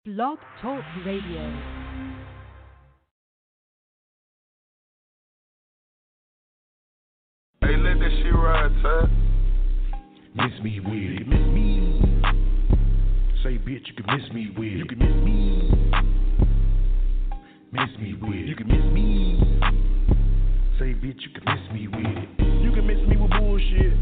Blog Talk Radio. Hey, let that shit ride, Ty. Miss me with it, miss me. Say, bitch, you can miss me with it. You can miss me. Miss me with it. You can miss me. Say, bitch, you can miss me with it. You can miss me with bullshit.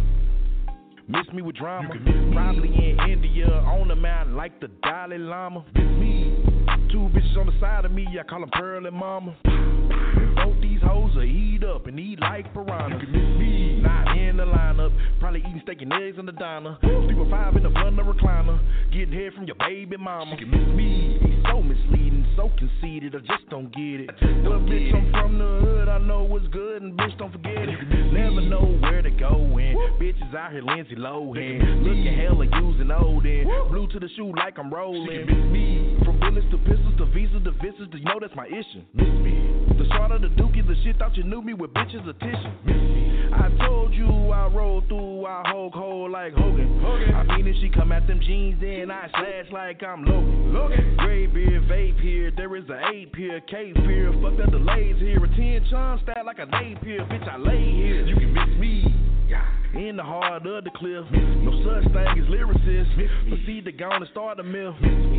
Miss me with drama. You can miss me. Probably in India, on the mountain like the Dalai Lama. Miss me. Two bitches on the side of me, I call them Pearl and Mama. And both these hoes will eat up and eat like piranhas. You can miss me. Not in the lineup, probably eating steak and eggs in the diner. 3 or 5 in the front of the recliner, getting head from your baby mama. You can miss me. He's so misleading, so conceited, I just don't get it. Well, bitch, I'm from the hood, I know what's good, and bitch, don't forget it. Never know where to go, and bitches out here Lindsay Lohan, looking hella using old and blue to the shoe like I'm rolling. You can miss me. From bullets to pistols to visas to visits, you know that's my issue. Miss me. The short of the dookie, the shit thought you knew me with bitches a tissue. Miss me. I told you I roll through, I Hulk hole like Hogan. I mean if she come at them jeans, then I slash like I'm Logan. Gray beard, vape here, there is a 8 here, cave here, fucked up the lays here, a 10 chum stat like a napier, bitch I lay here. You can miss me. In the heart of the cliff, no such thing as lyricist. Proceed to go and start a mill.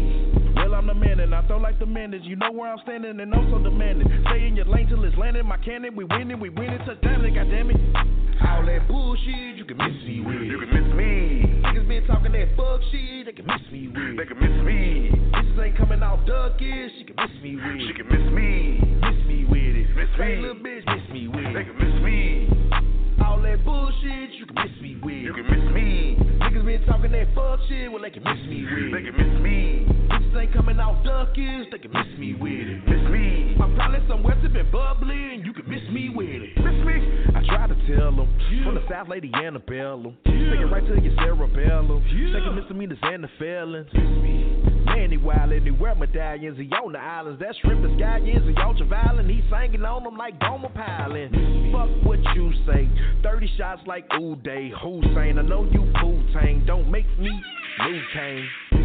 Well, I'm the man and I throw like the mandage. You know where I'm standing and I'm so demanding. Stay in your lane till it's landing. My cannon, we winning, touchdown, goddammit. All that bullshit, you can miss me with. You can miss me. Niggas been talking that fuck shit, they can miss me with. They can miss me. Bitches ain't coming off duckish, she can miss me with. She can miss me. Miss me with it. Miss me. Hey, little bitch, miss me with it. They can miss me. All that bullshit, you can miss me with. You can miss me. Niggas been talking that fuck shit, well they can miss me with. They can miss me. Bitches ain't coming off duckish, they can miss me with it. Miss me. I'm probably somewhere sipping bubbly and you can miss me with it. Miss me. I try to tell them, from the South Lady Annabella. Take it right to your cerebellum. Taking misdemeanors and the felons. Miss me. Man, he wild and he wear medallions. He on the islands, that shrimp and scallions. He ultra violent, he singing on them like Gomer Piling. Fuck what you say. 30 shots like Uday Hussein. I know you Wu-Tang, don't make me Liu Kang.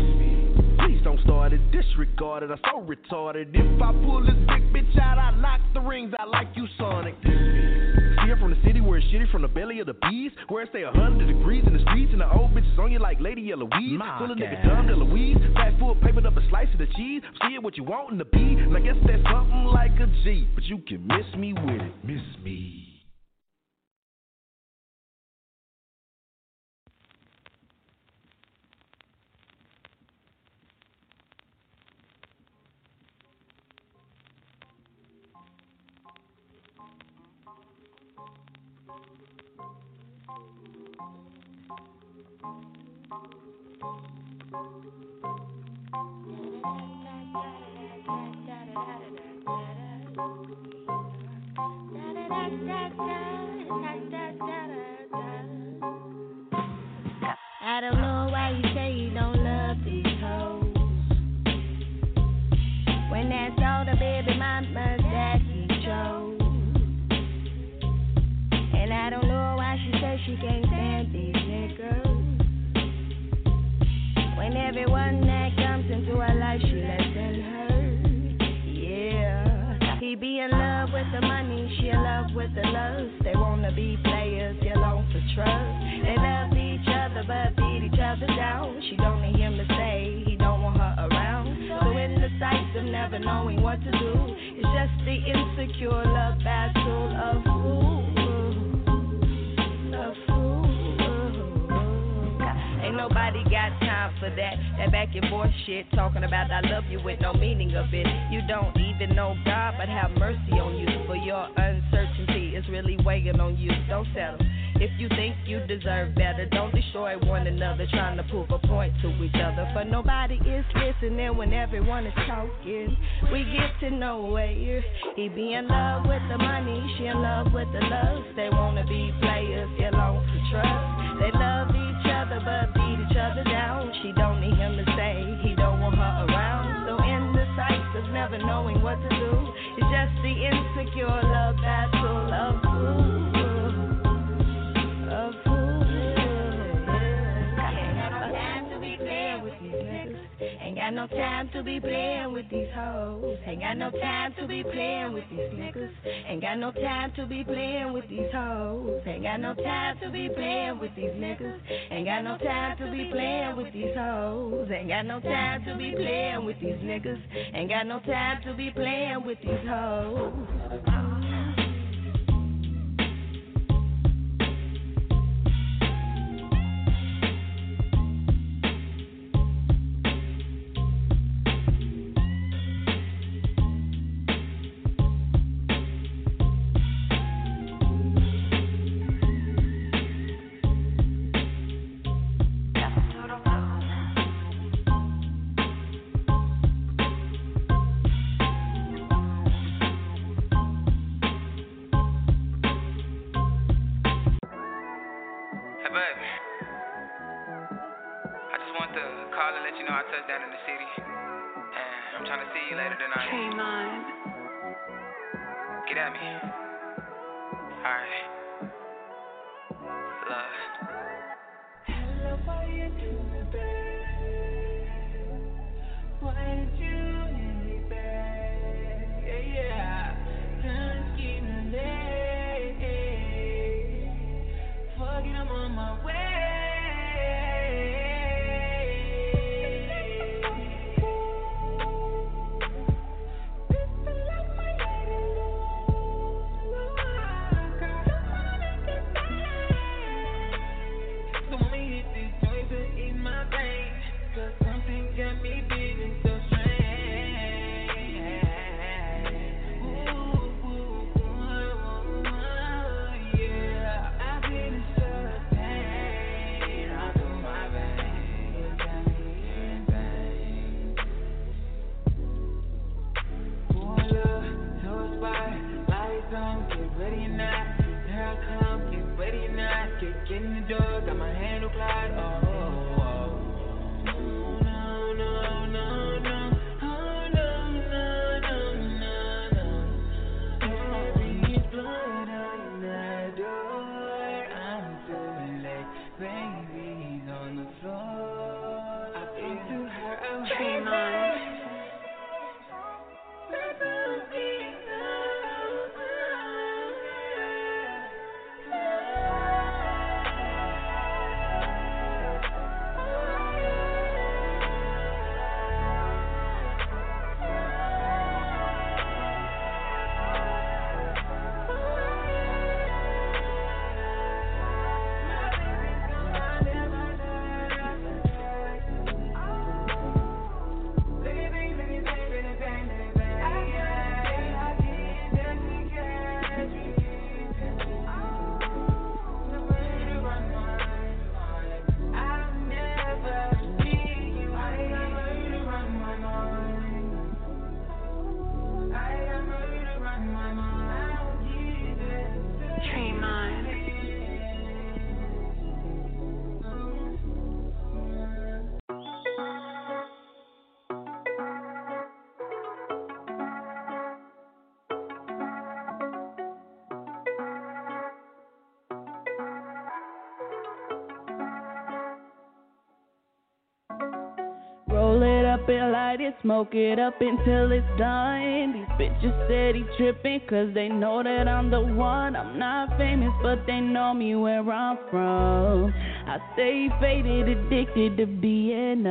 Please don't start it, disregard it, I'm so retarded. If I pull this big bitch out, I knock the rings out like you Sonic. See her from the city where it's shitty from the belly of the beast, where it stay 100 degrees in the streets and the old bitches on you like Lady Eloise. Full of niggas dumb to Louise, fat full papered up a slice of the cheese. See it what you want in the B, and I guess that's something like a G. But you can miss me with it, miss me. I don't know why you say you don't love these hoes, when that's all the baby mamas that you chose. And I don't know why she says she can't stand these niggas, when everyone that comes into her life she lets in her. Yeah, he be in love with the money, she in love with the lust. They wanna be players, you're long for trust. They love each other but beat each other down. She don't need him to say he don't want her around. So in the sights of never knowing what to do, it's just the insecure love battle of fools. Ain't nobody got time for that back and forth shit, talking about I love you with no meaning of it. You don't even know God, but have mercy on you, for your uncertainty is really weighing on you. Don't settle. If you think you deserve better, don't destroy one another trying to prove a point to each other. For nobody is listening when everyone is talking. We get to know where he be in love with the money, she in love with the lust. They wanna be players, get long for trust. They love each other but beat each other down. She don't need him to say he don't want her around. So in the sights of never knowing what to do, it's just the insecure love battle of fools. Ain't got no no time to be playing with these hoes. Ain't got no time to be playing with these niggas. Ain't got no time to be playing with these hoes. Ain't got no time to be playing with these niggas. Ain't got no time to be playing with these hoes. Ain't got no time to be playing with these niggas. Ain't got no time to be playing with these hoes. Roll it up and light it, smoke it up until it's done. These bitches steady tripping cause they know that I'm the one. I'm not famous but they know me where I'm from. I stay faded, addicted to being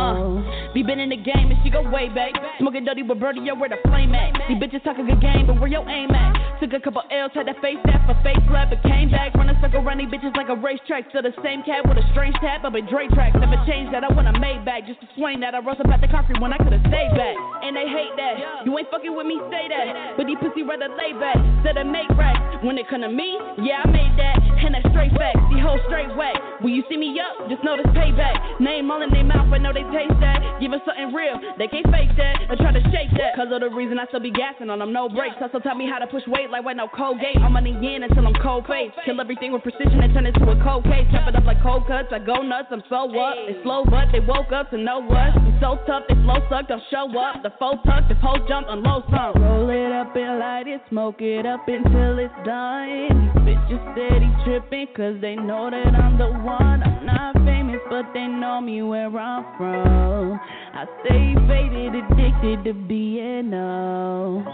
up. We been in the game and she go way back. Smoking dirty with Birdie, yo, where the flame at? These bitches talking good game, but where your aim at? Took a couple L's, had to face that for face slap, but came back. Run a circle around these bitches like a racetrack. Still the same cat with a strange tap up in Dre tracks. Never changed that, I want a Maybach. Just to swing that, I roast up at the concrete when I could've stayed back. And they hate that, you ain't fucking with me, say that. But these pussy rather lay back, instead of make racks. When it come to me, yeah, I made that. And that's straight facts, see hoes straight whack. When you see me up, just know this payback. Name all in their mouth, I know they taste that. Give us something real, they can't fake that. Or try to shake that, cause of the reason I still be gassing on them, no breaks. Also taught me how to push weight like white no Colgate. I'm on the yen until I'm cold face. Kill everything with precision and turn it to a cold case. Chop it up like cold cuts, I go nuts, I'm so up. They slow but they woke up to know what. I'm so tough, they flow suck, don't show up. The foe tuck, the pole jump, unload some. Roll it up and light it, smoke it up until it's done. These bitches steady tripping cause they know that I'm the one. I'm not famous but they know me where I'm from. I stay faded, addicted to being known.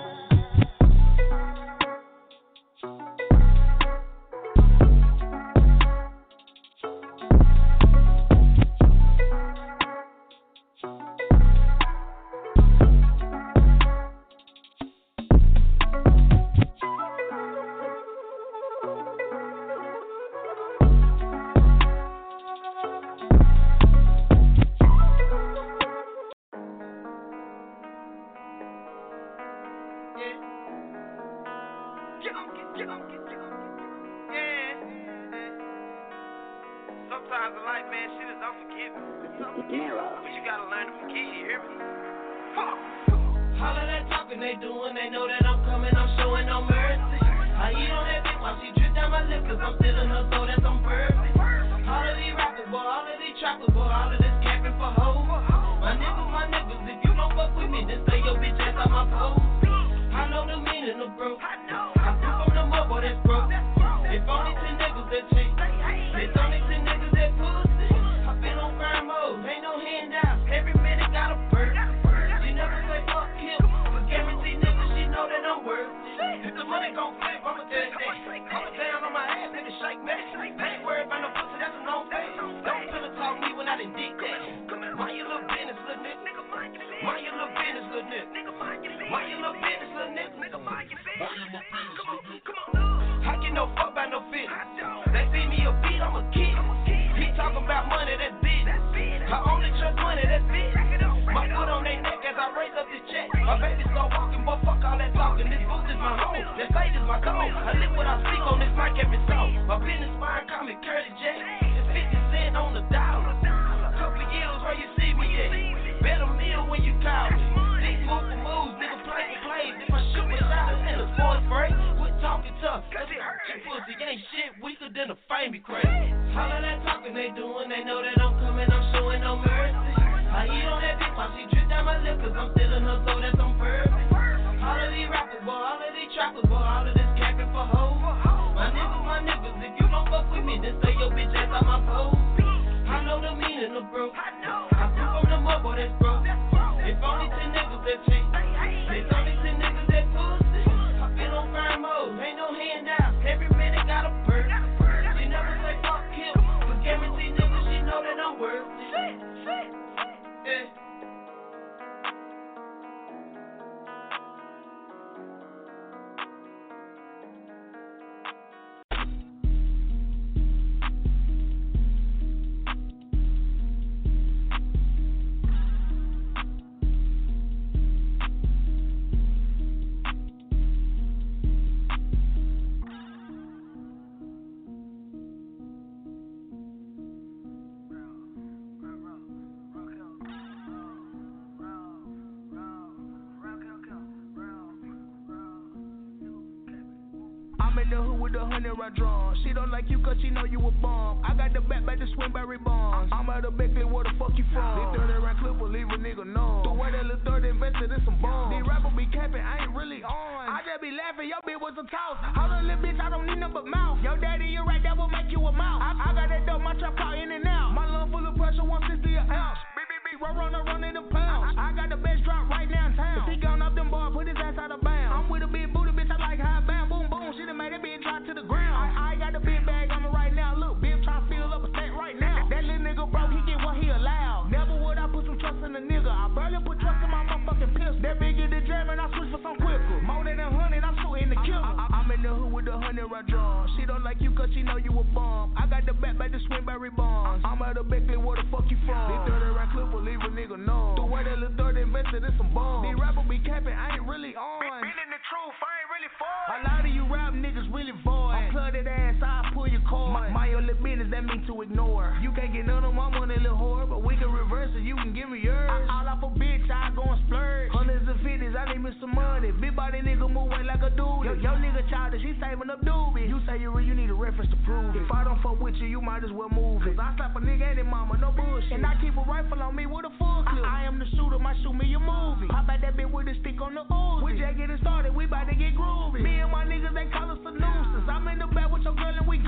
She don't like you cause she know you a bomb. I got the back the Swinberry bombs. I'm out of Beckley, where the fuck you from? They 30 round clip will leave a nigga numb. The way that little 30 invested in some bombs. These rappers be capping, I ain't really on. I just be laughing, your bitch was a toss. Hold on little bitch, I don't need no but mouth. Yo daddy, you right, that will make you a mouse. I got that dope, my trap car in and out. My lung full of pressure, 160 an ounce. Running the pounds. I got the best drop right now in town. If he gone up them bars, put his ass out of bounds. I'm with a big booty bitch, I like high bound. Boom, boom, she done made that bitch drop to the ground. I got the big bag on me right now. Look, bitch tryna fill up a state right now. That little nigga broke, he get what he allowed. Never would I put some trust in a nigga. I barely put trust in my motherfucking pistol. That big get the jam and I switch for some quicker. More than 100, I'm shooting the killer. I'm in the hood with the 100 round drum. She don't like you cause she know you a bum. I got the back the Swinberry bombs. I'm out of Beckley, where the fuck you from? These 30 round clip will leave a nigga numb. The way that little 30 invested in some bombs. These rappers be capping, I ain't really on. Been in the truth, I ain't really for it. A lot of you rap niggas really void. I'm flooded ass, I'll pull your cord. My only business, that mean to ignore. You can't get none of my money, little whore, but we can reverse it, you can give me yours. All off a bitch, I go and splurge. Hundreds and fifties, I need me some money. Big body nigga move weight like a dude. Yo nigga childish, he saving up doobies. You say you real, you need a reference to prove it. If I don't fuck with you, you might as well move it. Cause I slap a nigga and his mama, no bullshit. And I keep a rifle on me with a full clip. I am the shooter, might shoot me a movie. Pop out that bitch with a stick on the Uzi. We just getting started, we bout to get groovy. Me and my niggas, they call us a nuisance. I'm in the back with your girl and we goostin'.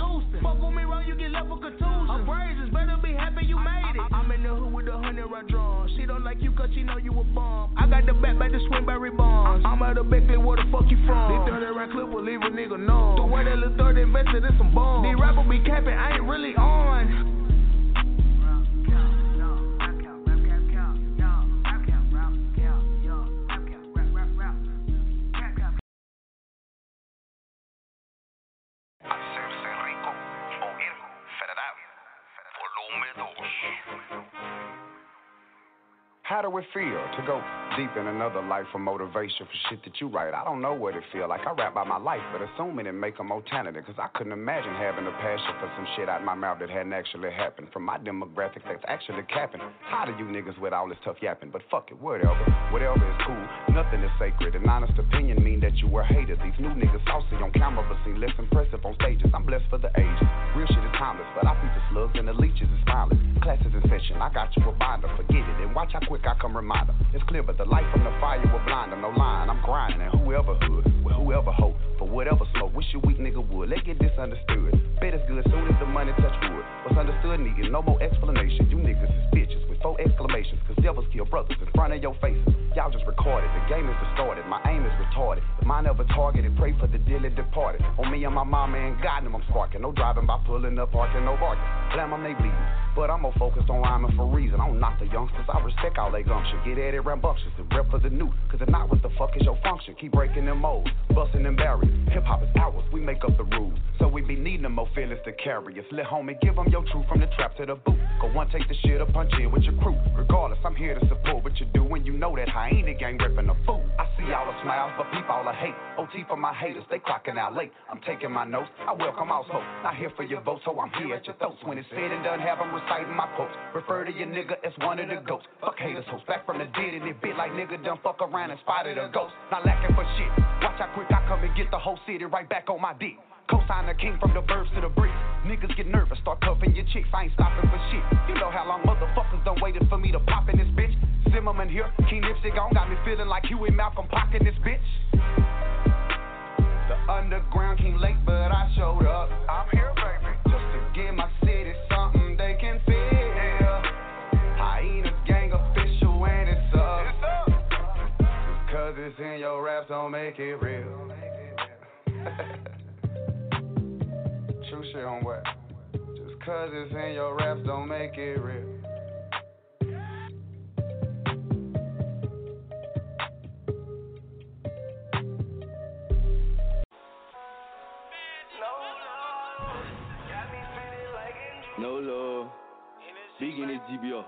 fuck with me wrong, you get left with contusions. Her praises, better be happy you made it. I'm in the hood with 100 round drums. She don't like you cause she know you a bum. I got the back by the Swinberry bombs. I'm out of Beckley, where the fuck you from? This 30 round clip will leave a nigga numb. The way that little 30 invested in some bombs. These rappers be capping, I ain't really on. How do it feel to go deep in another life for motivation for shit that you write? I don't know what it feel like. I rap about my life, but assuming it make them more talented, cause I couldn't imagine having a passion for some shit out my mouth that hadn't actually happened. From my demographic that's actually capping. Tired of you niggas with all this tough yapping, but fuck it, whatever is cool. Nothing is sacred. An honest opinion mean that you were hated. These new niggas saucy on camera, but seem less impressive on stages. I'm blessed for the age. Real shit is timeless, but I feature slugs and the leeches is spineless. Classes in session, I got you a binder, forget it, and watch how quick I come reminder. It's clear, but the light from the fire will blind them. No line, I'm grinding, and whoever hood, with whoever hope, for whatever smoke, wish your weak nigga would. Let get misunderstood. Bet it's good soon as the money touch wood. What's understood needed, no more explanation. You niggas is bitches with 4 exclamations, cause devils kill brothers in front of your faces. Y'all just recorded, the game is distorted, my aim is retarded. If mine ever targeted, pray for the dearly departed. On me and my mama and God, them I'm sparking. No driving by pulling up, parking, no barking. Blam them, they bleeding. But I'm more focused on rhyming for a reason. I don't knock the youngsters, I respect all they gumption. Get at it rambunctious and rep for the new. Cause if not, what the fuck is your function? Keep breaking them molds, busting them barriers. Hip hop is ours, we make up the rules. So we be needing them more feelings to carry us. Let homie give them your truth from the trap to the boot. Go one, take the shit up, punch in with your crew. Regardless, I'm here to support what you do. And you know that hyena gang ripping a fool. I see all the smiles, but peep all the hate. OT for my haters, they clocking out late. I'm taking my notes, I welcome all smoke. Not here for your votes, so I'm here at your throats. When it's said and done, have them reciting my quotes. Refer to your nigga as one of the goats. Fuck haters, hoes back from the dead and it bit like nigga done fuck around and spotted a ghost. Not lacking for shit. Watch how quick I come and get the whole city right back on my dick. Co-sign the king from the burbs to the bricks. Niggas get nervous, start cuffing your chicks. I ain't stopping for shit. You know how long motherfuckers done waited for me to pop in this bitch. Zimmerman here, King Lipstick on, got me feeling like Huey Malcolm pocking this bitch. The underground came late, but I showed up. I'm here, baby, just to give my city something they can feel. Hyena gang official and it's up. Just cause it's in your raps don't make it real. True shit on what? Just cause it's in your raps don't make it real. No love. Big in this GBO.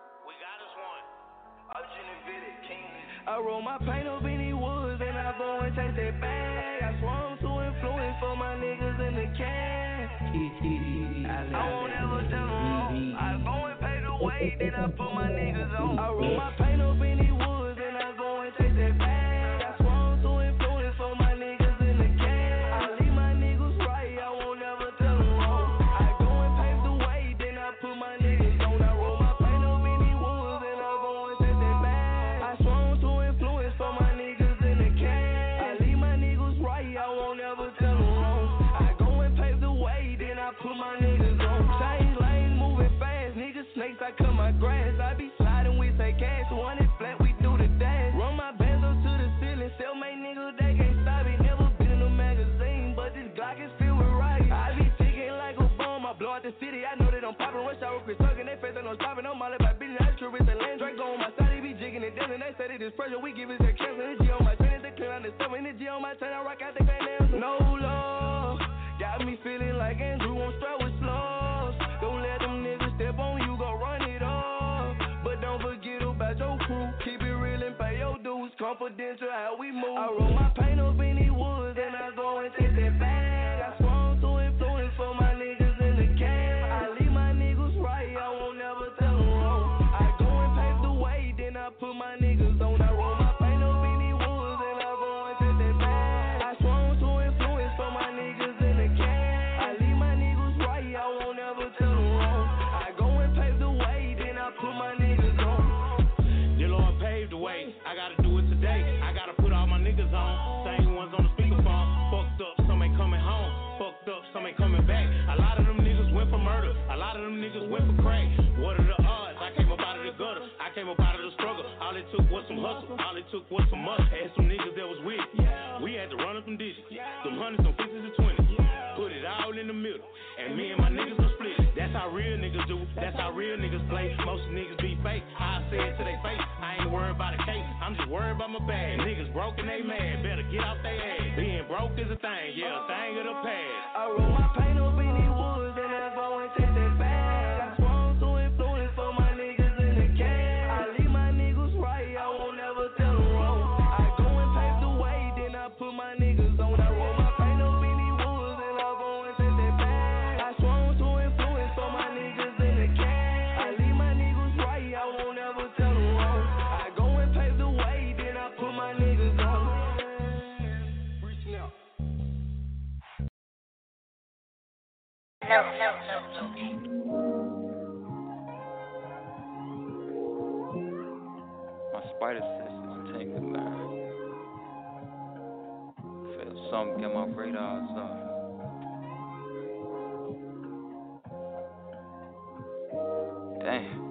I roll my paint up in the woods and I go and take that bag. I swung to influence for my niggas in the can. I won't ever tell them. I go and pay the way, then I put my niggas on. I roll my paint up in the woods and I go and take that bag. I swung to influence for my niggas in the can. I leave my niggas right, I won't ever tell them wrong. I go and pave the way, then I put my niggas on. I roll my paint up in the woods and I go and take that bag. I swung to influence for my niggas in the can. I leave my niggas right, I won't ever tell them wrong. I go and pave the way, then I put my niggas on. Change lanes, moving fast, niggas snakes, I cut my grass. I be sliding with that cash, 100 flat, we do the dash. Run my bands up to the ceiling, sell my niggas, they can't stop it. Never been in a magazine, but this Glock is filled with rice. I be ticking like a bomb, I blow out the city, I know that I'm popping. Rush out with Chris Tucker, they face that I'm stopping. I'm all about business, I true with the land. Draco on my side, they be jigging and dancing. They say that it's pressure, we give it their cancer. Energy on my train, they clear on the stuff. Energy on my turn, I rock out the grand dance. No love, got me feeling like Andrew on strap with slugs. Don't let them niggas step on you, go run it up. But don't forget about your crew, keep it real and pay your dues. Confidential how we move. I roll my paint up in the woods and I go and take that bag. I swung to influence for my niggas in the can. I leave my niggas right, I won't never tell them wrong. I go and pave the way, then I put my niggas on. I roll my paint up in the woods and I go and take that bag. I swung to influence for my niggas in the can. I leave my niggas right, I won't never tell them wrong. I go and pave the way, then I put my niggas on. The Lord paved the way, I gotta do it today. I gotta put all my niggas on. Same took was some must. Had some niggas that was with it. We had to run up them digits. Them hundreds, some 50s and 20s. Put it all in the middle. And me and my niggas was split. That's how real niggas do. That's how real niggas play. Most niggas be fake. I say it to their face. I ain't worried about a case. I'm just worried about my bag. Niggas broke and they mad. Better get off their ass. Being broke is a thing. Yeah, a thing of the past. I roll my paint up in these woods and I go and take that bag. I swung to influence for my niggas in the can. I leave my niggas right. I won't never tell them wrong. I go and pave the way. Then I put my niggas on. I roll my paint up in these woods and I go and take that bag. I swung to influence for my niggas in the can. I leave my niggas right. I won't never tell them wrong. I go and pave the way. Then I put my niggas on. Reaching out. No. My spider sense is tingling, man. Feel something get my radars up. Damn.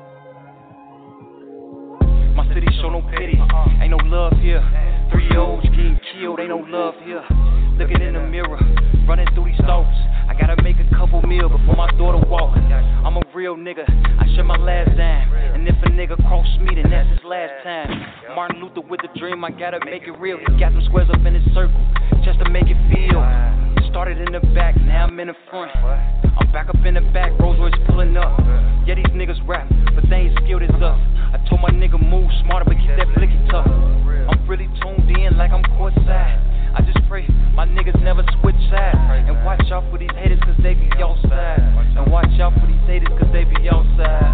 My city show no pity, ain't no love here. 3-year-olds getting killed, ain't no love here. Looking in the mirror, running through these thoughts. I gotta make a couple meal before my daughter walk. I'm a real nigga, I share my last dime. And if a nigga cross me, then that's his last time. Martin Luther with the dream, I gotta make it real. He got some squares up in his circle, just to make it feel. Started in the back, now I'm in the front. I'm back up in the back, Rolls Royce pulling up. Yeah, these niggas rap, but they ain't skilled as us. I told my nigga move smarter, but keep that blicky tough. I'm really tuned in like I'm courtside. I just pray my niggas never switch sides. And watch out for these haters cause they be outside. And watch out for these haters cause they be outside.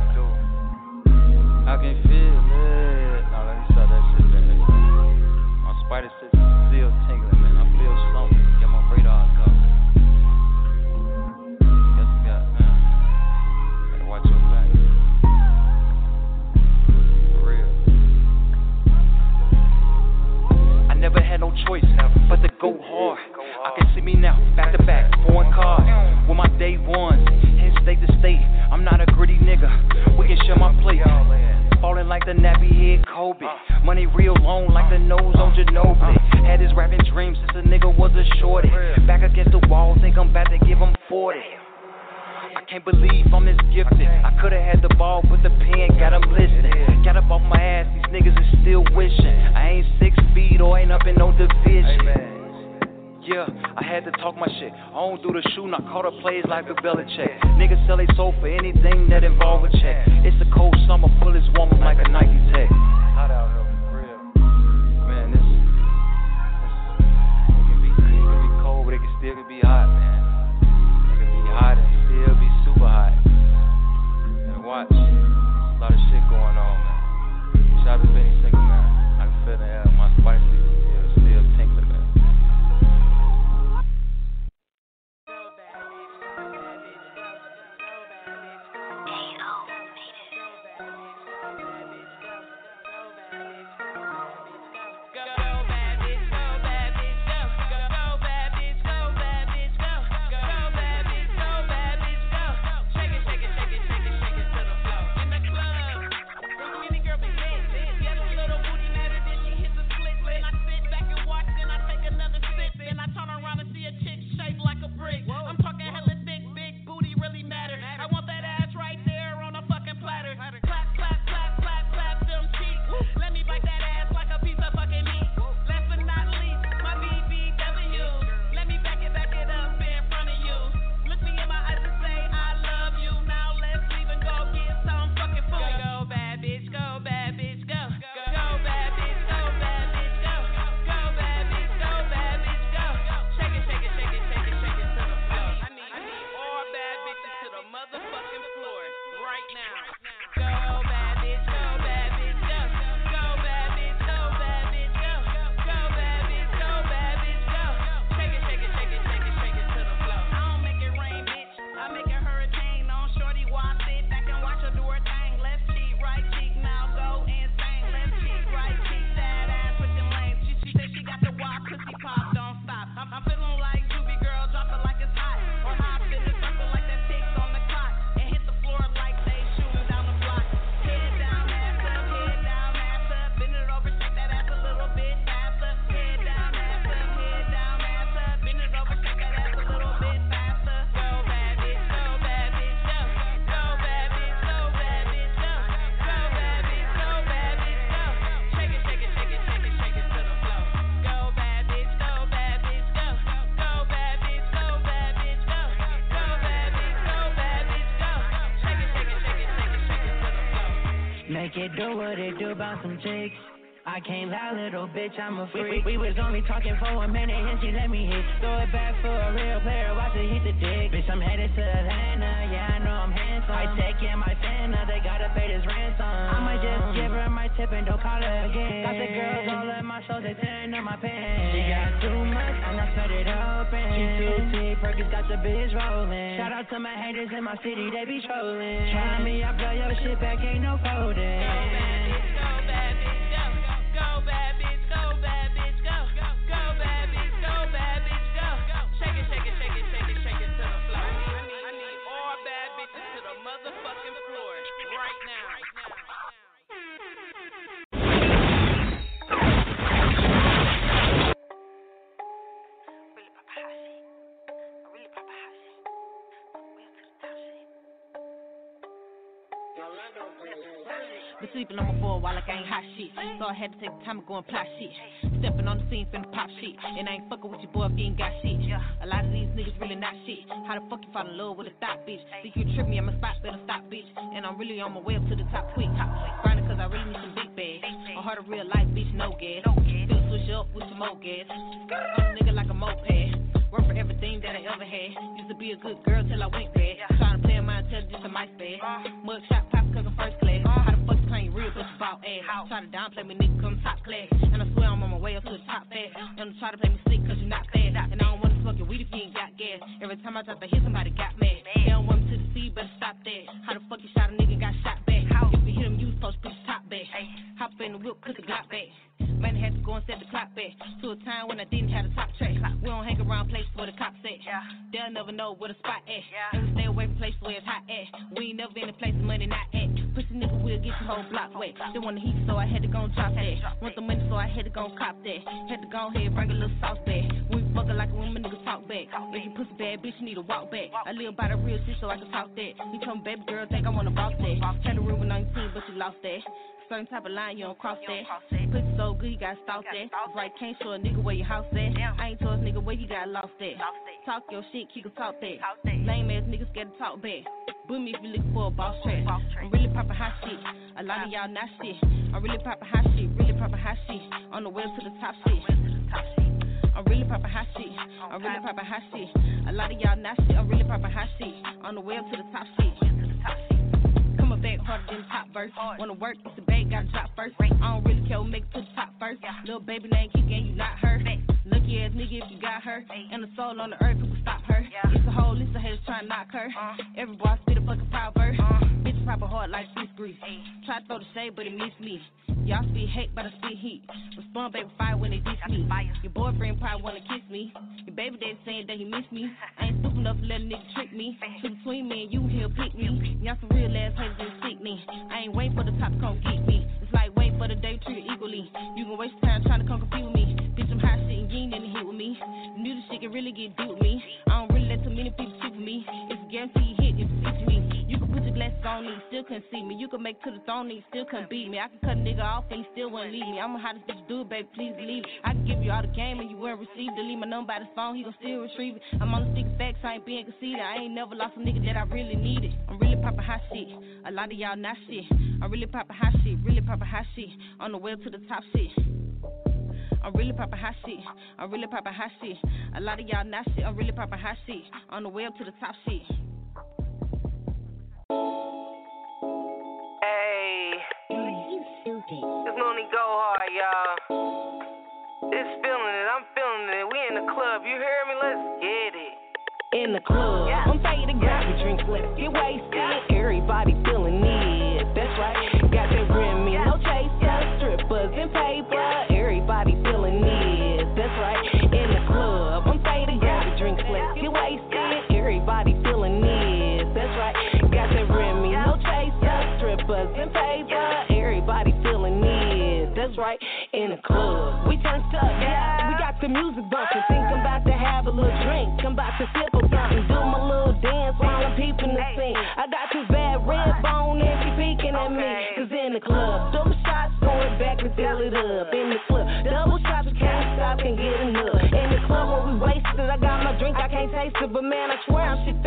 I can feel it. Now let me start that shit, man. My spider sense is still tingling, man. I feel something. Get my radars up. Guess we got, man. Gotta watch your back. For real. I never had no choice but to go hard. I can see me now, back to back, foreign cars. With my day ones, in state to state. I'm not a gritty nigga, we can share my plate. Falling like the nappy head Kobe. Money real long like the nose on Ginobili. Had his rapping dreams since a nigga was a shorty. Back against the wall, think I'm about to give him 40. I can't believe I'm this gifted. I could've had the ball, but the pen got him listening. Got up off my ass, these niggas is still wishing. I ain't 6 feet or ain't up in no division. Yeah, I had to talk my shit. I don't do the shooting, I call the plays like a Belichick. Niggas sell they soul for anything that involve a check. It's a cold summer, bullets warm like a Nike Tech. Hot out here, for real. Man, it can be cold, but it can still be hot, man. It can be hot and still be super hot. And watch, a lot of shit going on, man. Shout out to Benny Singer, man. I can feel the air, my spicy is still tingling, man. make it do what it do about some chicks. I can't lie, little bitch, I'm a freak. We was only talking for a minute and she let me hit. Throw it back for a real player, watch her hit the dick. Bitch, I'm headed to Atlanta, yeah, I know I'm handsome. I take in my Santa, they gotta pay this ransom. I might just give her my tip and don't call her again. Got the girls all in my shows, they tearing up my pants. She got too much, and I cut it open. She too deep, Perkins got the bitch rolling. Shout out to my haters in my city, they be trolling. Try me, I blow your shit back, ain't no folding. Go bad bitch, go bad bitch, go. Go bad bitch, go bad bitch, go. Shake it, shake it, shake it, shake it, shake it to the floor. I need all bad bitches to the motherfucking floor right now. Been sleeping on my board while I ain't hot shit. So I had to take time to go and plot shit. Stepping on the scene, finna pop shit. And I ain't fucking with your boy if you ain't got shit. A lot of these niggas really not shit. How the fuck you fall in love with a thought, bitch? Think you trip me, I'm a spot, better stop, bitch. And I'm really on my way up to the top quick. Grinding cause I really need some big bags. A heart of real life, bitch, no gas. Still switch up with some more gas. I'm a nigga like a moped. Work for everything that I ever had. Used to be a good girl till I went bad. Trying to play my intelligence in my space. Mug shot pop cause I'm first class. How the fuck you claim real bitch about ass? Try to downplay me, nigga, come top class. And I swear I'm on my way up to the top fast. And try to play me slick cause you not fast. And I don't wanna smoke your weed if you ain't got gas. Every time I drop a hit, somebody got mad. They don't want me to the sea, better stop that. How the fuck you shot a nigga got shot back? If you hit him, you supposed to push top back. Hop in the whip, put the Glock back. Man, I had to go and set the clock back to a time when I didn't have a top track. We don't hang around places where the cops at. They'll never know where the spot at. And we stay away from places where it's hot at. We ain't never in a place the money not at. Pussy nigga will get your whole block wet. They want the heat, so I had to go and drop that. Want the money, so I had to go and cop that. Had to go ahead, bring a little sauce back. We fucking like a woman, niggas talk back. If you pussy bad, bitch, you need to walk back. I live by the real shit, so I can talk that. You told me, baby girl, think I wanna boss that. Had a room with 19, but you lost that. Certain type of line, you don't cross that. Pussy so good, you gotta stalk that. Right, can't show a nigga where your house at. I ain't told a nigga where you got lost at. Talk your shit, keep a talk that. Lame ass niggas scared to talk back. Boom me if you looking for a boss track. I'm really poppin' hot shit. A lot of y'all not shit. I'm really poppin' hot shit. Really poppin' hot shit. On the way to the top shit. I'm really poppin' hot shit. I'm really poppin' hot shit. A lot of y'all not shit. I'm really poppin' hot shit. On the way up to the top shit. Coming back harder than the top verse. Wanna work, it's the bag, gotta drop first. I don't really care what make it to the top first. Little baby name keep getting you not her. Lucky ass nigga if you got her. And the soul on the earth who can stop her. It's a whole list of haters trying to knock her. Every boy spit a fucking proverb. Bitch pop a hard like Swiss grease. Try to throw the shade but it missed me. Y'all spit hate but I spit heat. Respond baby fire when they diss me. Your boyfriend probably wanna kiss me. Your baby daddy saying that he miss me. I ain't stupid enough to let a nigga trick me. So between me and you he'll pick me. Y'all some real ass haters and stick me. I ain't waiting for the top to come get me. It's like waiting for the day treated equally. You can waste time trying to come compete with me. Bitch, I'm hot shit and you ain't in the hit with me. You knew the shit can really get deep with me. I don't really let too many people shoot for me. It's a guarantee hit if you feature me. You can put your glasses on and you still couldn't see me. You can make to the throne and you still couldn't beat me. I can cut a nigga off and you still wouldn't leave me. I'm the hottest bitch do it, baby, please believe it. I can give you all the game and you wouldn't receive it. Leave my number by the phone, he gon' still retrieve it. I'm on the stick of facts, I ain't being conceited. I ain't never lost a nigga that I really needed. I'm really poppin' hot shit. A lot of y'all not shit. I'm really poppin' hot shit, really poppin' hot shit. On the way to the top shit. I'm really poppin' hot shit. I'm really poppin' hot shit. A lot of y'all not shit. I'm really poppin' hot shit. On the way up to the top shit. Hey, it's Mooney Go Hard, y'all. It's feeling it, I'm feeling it. We in the club, you hear me? Let's get it. In the club, I'm paid to grab a drink, let's get wasted. Everybody feeling it, that's right. Got that Remy, no chaser, strippers and paper. Everybody feeling it, that's right. In the club, I'm paid to grab a drink, let's get wasted. Everybody feeling it, that's right. Got that Remy, no chaser, strippers and paper. Everybody feeling it, that's right. In the club, we turned up, yeah. We got the music bumping, think I'm about to have a little drink. I'm about to sip on something, do my little dance while I'm peeping the scene. I got this bad red bone and she peeking at me. Cause in the club, double shots going back and fill it up. In the club, double shots, can't stop, can't get enough. In the club when we wasted, I got my drink, I can't taste it. But man, I swear I'm shit faced it.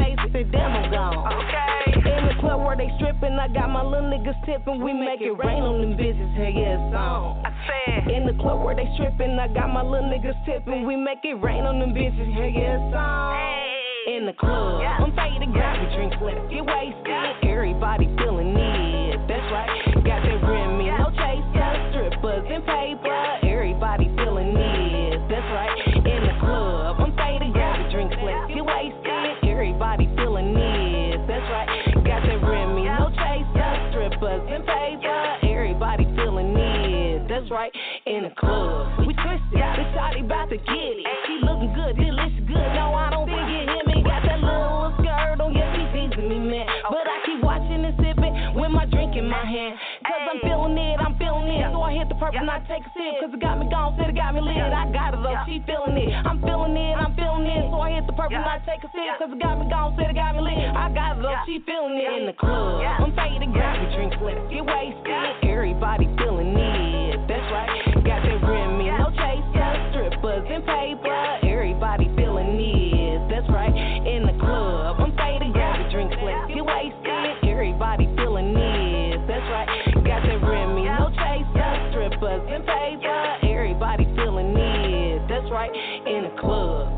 it, damn, I'm gone. Okay. In the club where they stripping, I got my little niggas tipping. We make it rain on them bitches, hell yeah, it's on. I said. In the club where they stripping, I got my little niggas tipping. We make it rain on them bitches, hell yeah, it's on. Hey. In the club, I'm paid to grab a drink, let's get wasted. Everybody feeling it, that's right. Got that Remy, no chaser, strippers and paper. Everybody feeling it, that's right. In the club, I'm paid to grab a drink, let's get wasted. Everybody feeling it, that's right. Got that Remy, no chaser, strippers and paper. Everybody feeling it, that's right. In the club, we twisted, this shawty bout to get it. She looking good, delicious good. No, I don't think it hit me. Got that little skirt on, yeah, she teasing me, man. But I keep watching and sipping with my drink in my hand. Cause I'm feeling it. So I hit the purple and I take a sip. Cause it got me gone, said it got me lit. I got it though, she feeling it. I'm feeling it. So I hit the purple and I take a sip. Cause it got me gone, said it got me lit. I got it though, she feeling it. In the club, I'm paid to grab a drink, let's get wasted. Everybody feeling it, that's right. Got that Remy, no chaser, strippers and paper. Everybody feeling it, that's right. In the club, I'm paid to grab a drink, let's get wasted. Everybody feeling it, that's right. Got that Remy, no chaser, strippers and paper. Everybody feeling it, that's right. In the club.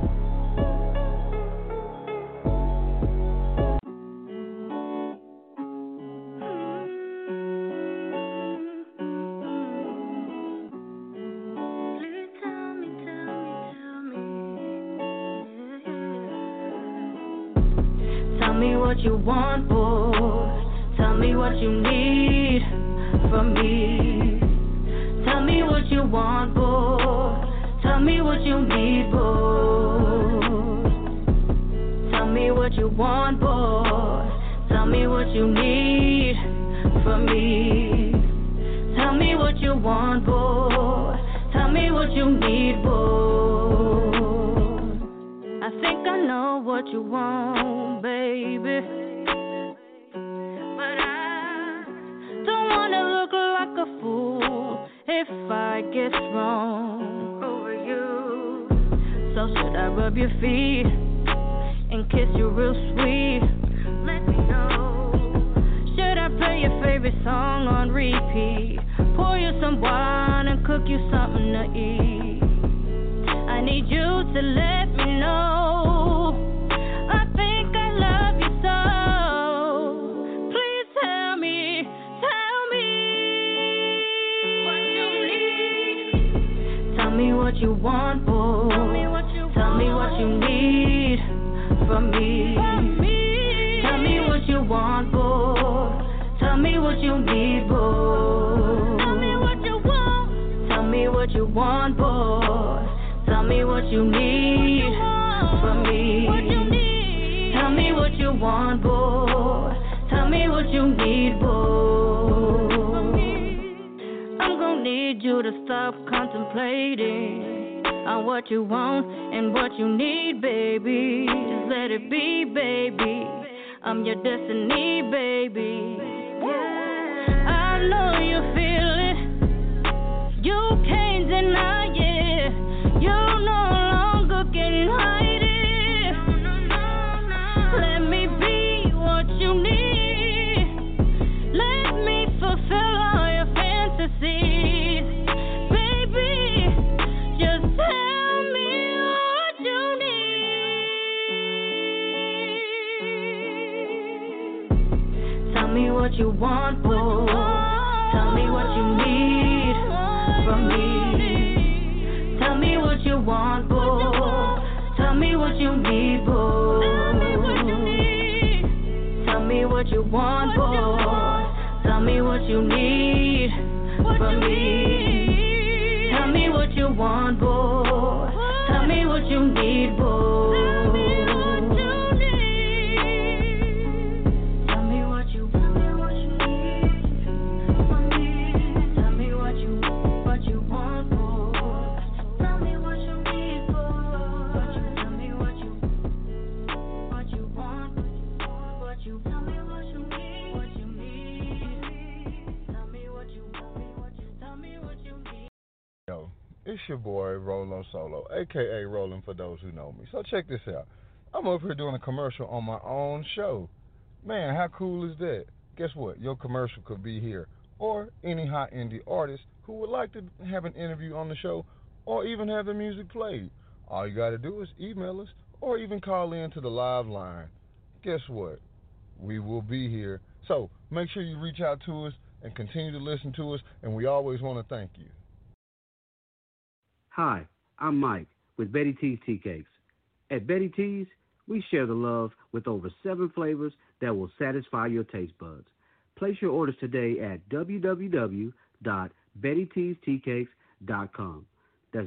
Tell me what you want, boy. Tell me what you need from me. Tell me what you want, boy. Tell me what you need, boy. Tell me what you want, boy. Tell me what you need from me. Tell me what you want, boy. Tell me what you need, boy. I think I know what you want, baby. But I don't wanna look like a fool if I get wrong over you. So should I rub your feet and kiss you real sweet? Let me know. Should I play your favorite song on repeat? Pour you some wine and cook you something to eat. I need you to let me know. I think I love you so. Please tell me what you need. Tell me what you want, boy. Tell me what you need from me. Tell me what you want, boy. Tell me what you need, boy. Tell me what you want. Tell me what you want, boy. Tell me what you need from me. Tell me what you want, boy. Tell me what you need, boy. I'm gonna need you to stop contemplating on what you want and what you need, baby. Just let it be, baby. I'm your destiny, baby. I know you feel it. You can't deny it. You no longer can hide it. Let me be what you need. Let me fulfill all your fantasies. Baby, just tell me what you need. Tell me what you want, boy. Tell me what you need from me. Tell me what you want, boy. Tell me what you need, boy. Tell me what you want, boy. Tell me what you need from me. Tell me what you want, boy. Tell me what you need, boy. It's your boy Rolo Solo, aka Rollin' for those who know me. So check this out. I'm up here doing a commercial on my own show. Man, how cool is that? Guess what? Your commercial could be here. Or any hot indie artist who would like to have an interview on the show or even have their music played. All you got to do is email us or even call in to the live line. Guess what? We will be here. So make sure you reach out to us and continue to listen to us, and we always want to thank you. Hi, I'm Mike with Betty T's Tea Cakes. At Betty T's, we share the love with over 7 flavors that will satisfy your taste buds. Place your orders today at www.bettytsteacakes.com. That's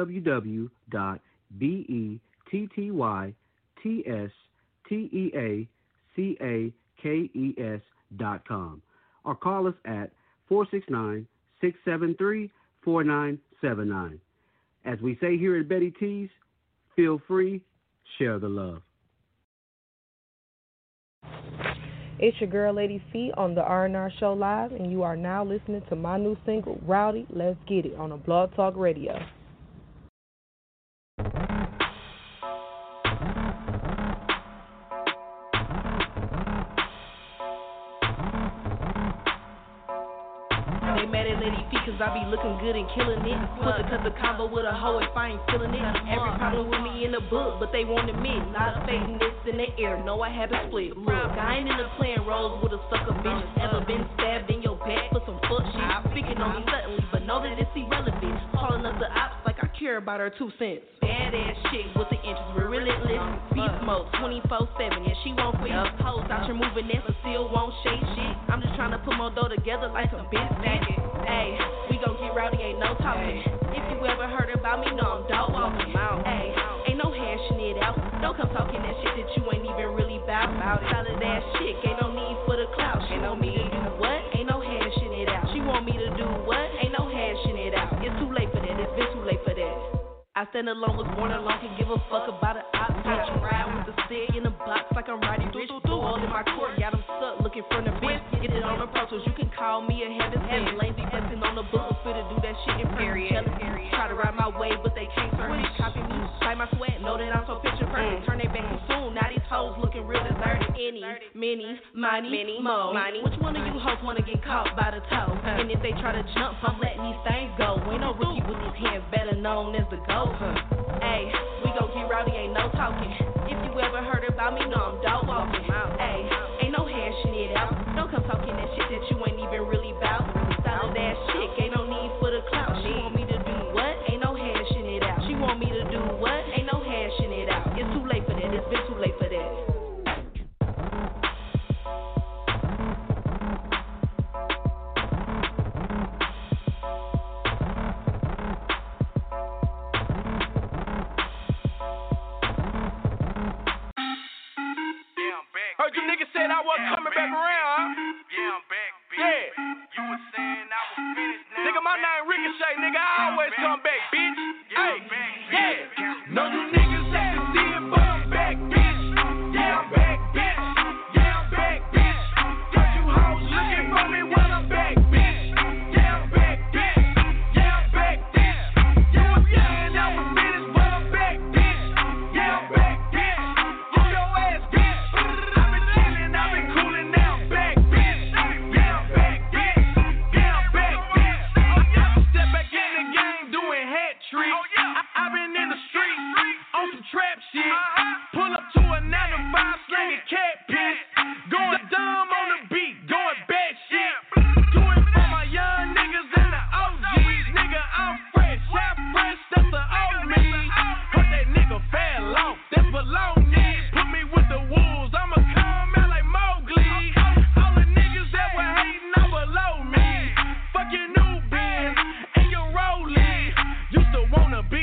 www.bettytsteacakes.com. Or call us at 469-673-4979. As we say here at Betty T's, feel free, share the love. It's your girl, Lady C, on the R&R Show Live, and you are now listening to my new single, Rowdy, Let's Get It, on a Blog Talk Radio. They mad at Lady F cause I be looking good and killing it. Put the combo with a hoe if I ain't feeling it. Every problem with me in the book, but they won't admit. Lot of fakeness in the air, no I haven't split. Look, I ain't into playing roles with a sucker bitch. Ever been stabbed in your back for some fuck shit? Speaking on me suddenly, but know that it's irrelevant. Calling up the ops like I care about her 2 cents. Badass chick with the inches, we're relentless. Beat smoke 24/7, yeah she won't quit. Hoes out here moving that, but still won't shake shit. I'm just trying to put more dough together like some bitch faggot. Ayy, we gon' get rowdy, ain't no talking. If you ever heard about me, know I'm dog walking. Ayy, ain't no hashing it out. Don't come talking that shit that you ain't even really bout. Solid ass chick, ain't no need for the clout. She want me to do what? Ain't no hashing it out. She want me to do what? Ain't no hashing it out. It's too late for that, it's been too late for that. I stand alone, was born alone, can give a fuck about an op. Bitch, ride with the stick in the box like I'm riding rich. All in my court, got them stuck looking for the bitch. Get it on the Pro Tools, you can call me a heaven sent. Lazy bustin' on the book, fit to do that shit in period. Try to ride my way, but they can't turn me. Copy me, fight my sweat, know that I'm so picture perfect. Turn they back too soon, now these hoes looking real deserted. Any, many, mo. Which one of you hoes wanna get caught by the toe? And if they try to jump, I'm letting these things go. Ain't no rookie with these hands, better known as the GOAT. Ayy, we gon' get rowdy, ain't no talking. If you ever heard about me, know I'm dog walking. Ayy, ain't no hashing it out. Don't come talking that shit that you ain't even really bout. Solid ass chick, ain't no need for the clout. She want me to do what? Ain't no hashing it out. She want me to do what? Ain't no hashing it out. It's too late for that, it's been too late for that. Heard you niggas said I wasn't coming back around, huh? Yeah, I'm back, bitch. Yeah. You was saying I was finished now. Nigga, my name Ricochet, nigga. I always come back, bitch. Yeah, hey, I'm back, yeah. bitch. Know you niggas had to see it, but I'm back, bitch. Yeah, I'm back, bitch. Yeah, I'm back, bitch. Got you hoes looking for me when I'm back, bitch. Yeah, I'm back, bitch. Yeah, I'm back, bitch. You was saying I was finished, but I'm back, bitch. Yeah, I'm back, bitch. On your ass, bitch. I've been chillin', I've been coolin', now I'm back, bitch. Yeah, I'm back, bitch. Yeah, I'm back, bitch. Step back in the game doing hat tricks. I've been in the street on some trap shit. Pull up to a 9 to 5 slinging cat piss. Going dumb on the beat, going bad shit. Do it for my young niggas and the OGs. Nigga, I'm fresh, that's the old me. Heard that nigga fell off, that's below me. Put me with the wolves, I'ma come out like Mowgli. All the niggas that were hating are below me. Fuck your new Benz and your Rollie. Used to wanna be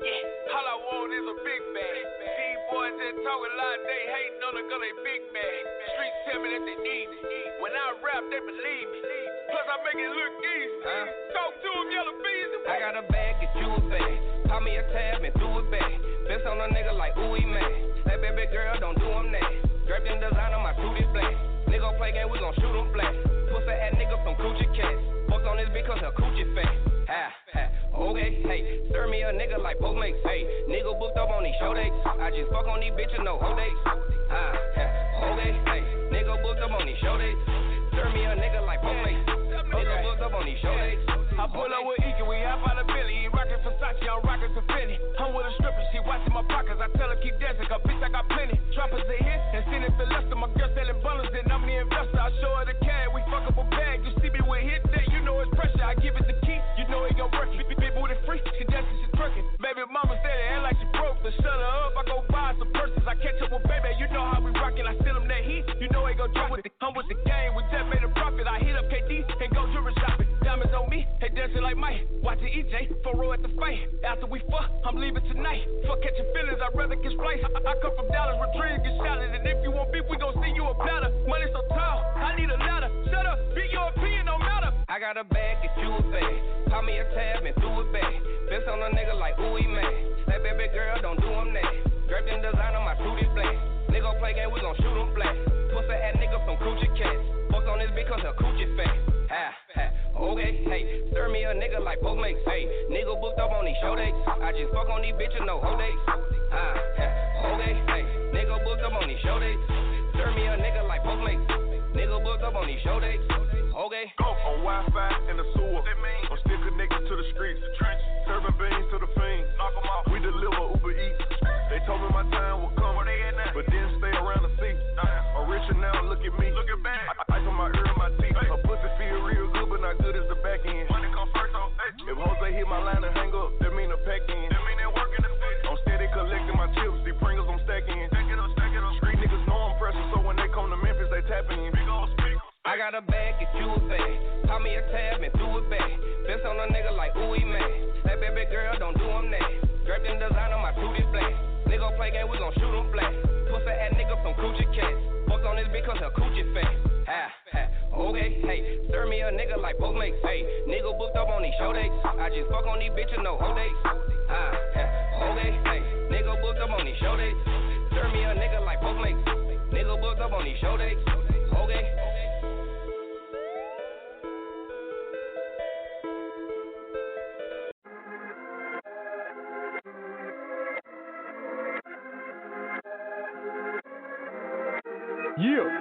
Yeah, all I want is a big bag. These boys just talk a lot, they hating on the girl, they big bag. Streets tell me that they need me. When I rap, they believe me. Plus I make it look easy. Talk to them, yellow bees. I got a bag, get you a bag. Pop me a tab and threw it back. Best on a nigga like ooh, he mad. That baby girl, don't do him that. Grab them design on my suited black. Nigga play game, we gon' shoot him black. Pussy ass nigga from Coochie Cats. Fucked on this bitch cause her coochie fat. Okay, hey, stir me a nigga like Postmates. Hey, nigga booked up on these show dates. I just fuck on these bitches, no whole dates. Okay, hey, nigga booked up on these show dates. Stir me a nigga like Postmates. Nigga booked up on these show dates. I pull up with Ike, we hop out of Billy. He rockin' Versace, I'm rockin' Tiffany. I'm with a stripper, she watching my pockets. I tell her keep dancing, cause bitch I got plenty. Droppers a hit and send it to Lester. My girl selling bundles, and I'm the investor. I show her the can, we fuck up a bag. You see me with hit that, you know it's pressure. I give it the key, you know it gon' work it. Big booty free, she dancing, she twerking. Baby mama said it, act like she broke. To shut her up, I go buy some purses. I catch up with baby, you know how we rockin'. I steal them that heat, you know it gon' drop with it. I'm with the game, we just made a profit. I hit up KD and go jewelry shopping. Diamonds on me, they dancing like Mike. Watching EJ, 4 row at the fight. After we fuck, I'm leaving tonight. Fuck catching feelings, I'd rather get spliced. I come from Dallas where dreams get shouted. And if you want beef, we gon' see you a platter. Money so tall, I need a ladder. Shut up, be your opinion, don't matter. I got a bag, get you a bag. Pop me a tab and threw it back. Best on a nigga like ooh, he mad. That baby girl, don't do him that. Grab them design on my suited black. Nigga play game, we gon' shoot him black. Pussy ass nigga from Coochie Cats. Fucked on this bitch cause her coochie fat. Okay, hey, stir me a nigga like Postmates. Hey, nigga booked up on these show dates. I just fuck on these bitches, no whole dates. Okay, hey, nigga booked up on these show dates. Stir me a nigga like Postmates. Nigga booked up on these show dates. Okay, go on Wi-Fi in the sewer. I'm still connected to the streets. Serving beans to the fiends. We deliver Uber Eats. They told me my time would come, but didn't stay around to see. I'm richer now, look at me. Look at back. Ice on my ear and my teeth. Her pussy feel real good, but not good as the back end. Money come first, if Jose hit my line and hang up, that mean the pack in. That mean they working the fit. I'm steady collecting my chips. These Pringles I'm stacking. Stack it up. Street niggas know I'm pressure, so when they come to Memphis, they tapping in. Big old speakers. I got a bag, get you a bag. Pop me a tab and threw it back. Best on a nigga like ooh, he mad. That baby girl, don't do him that. Grab them design on my suited black. Nigga play game, we gon' shoot him black. Pussy ass nigga from Coochie Cats. Fucked on this bitch cause her coochie fat. Okay, hey, stir me a nigga like Postmates. Hey, nigga booked up on these show dates. I just fuck on these bitches, no whole dates. Okay, hey, nigga booked up on these show dates. Stir me a nigga like Postmates. Nigga booked up on these show dates. Okay. Yeah.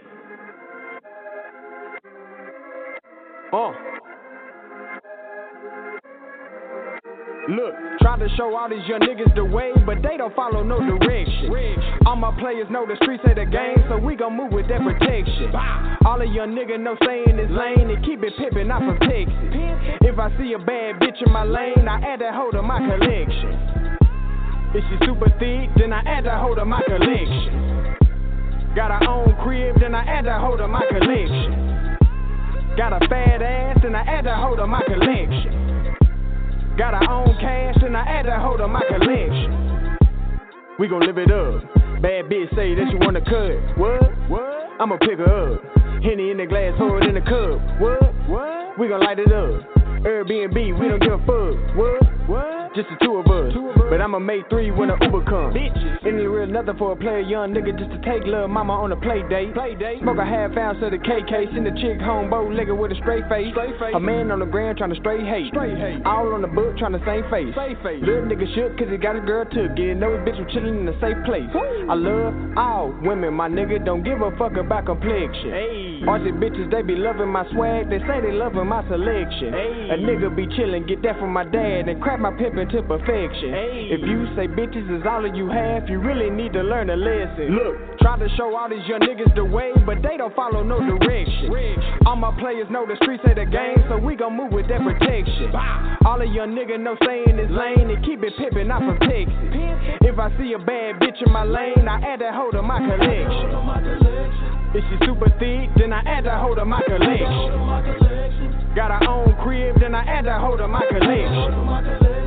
Look, try to show all these young niggas the way, but they don't follow no direction. All my players know the streets ain't the game, so we gon' move with that protection. All a young nigga know stay in his lane and keep it pimpin', not protect it. If I see a bad bitch in my lane, I add that hoe to my collection. If she super thick, then I add that hoe to my collection. Got her own crib, then I add that hoe to my collection. Got a fat ass, then I add that hoe to my collection. Got her own cash, then I add that hoe to my collection. We gon' live it up. Bad bitch say that you wanna cut. What? I'ma pick her up. Henny in the glass, hold it in the cup. What? We gon' light it up. Airbnb, we don't give a fuck. What? Just the two of us. But I'ma make 3 when the Uber come. Bitches. Any real nothing for a player young nigga just to take lil' mama on a play date. Smoke a half ounce of the KK, send the chick home bow-legged with a straight face. A man on the ground tryna straight hate. All on the book tryna same face. Little nigga shook cause he got his girl took it. Know his bitch was chillin' in a safe place. I love all women, my nigga, don't give a fuck about complexion. Artsy bitches, they be loving my swag, they say they loving my selection. A nigga be chillin', get that from my dad, and crap my pimpin' to perfection. If you say bitches is all that you have, you really need to learn a lesson. Look, try to show all these young niggas the way, but they don't follow no direction. All my players know the streets ain't the game, so we gon' move with that protection. All a young nigga know stay in his lane and keep it pimpin', not protect it. If I see a bad bitch in my lane, I add that hoe to my collection. If she super thick, then I add that hoe to my collection. Got her own crib, then I add that hoe to my collection.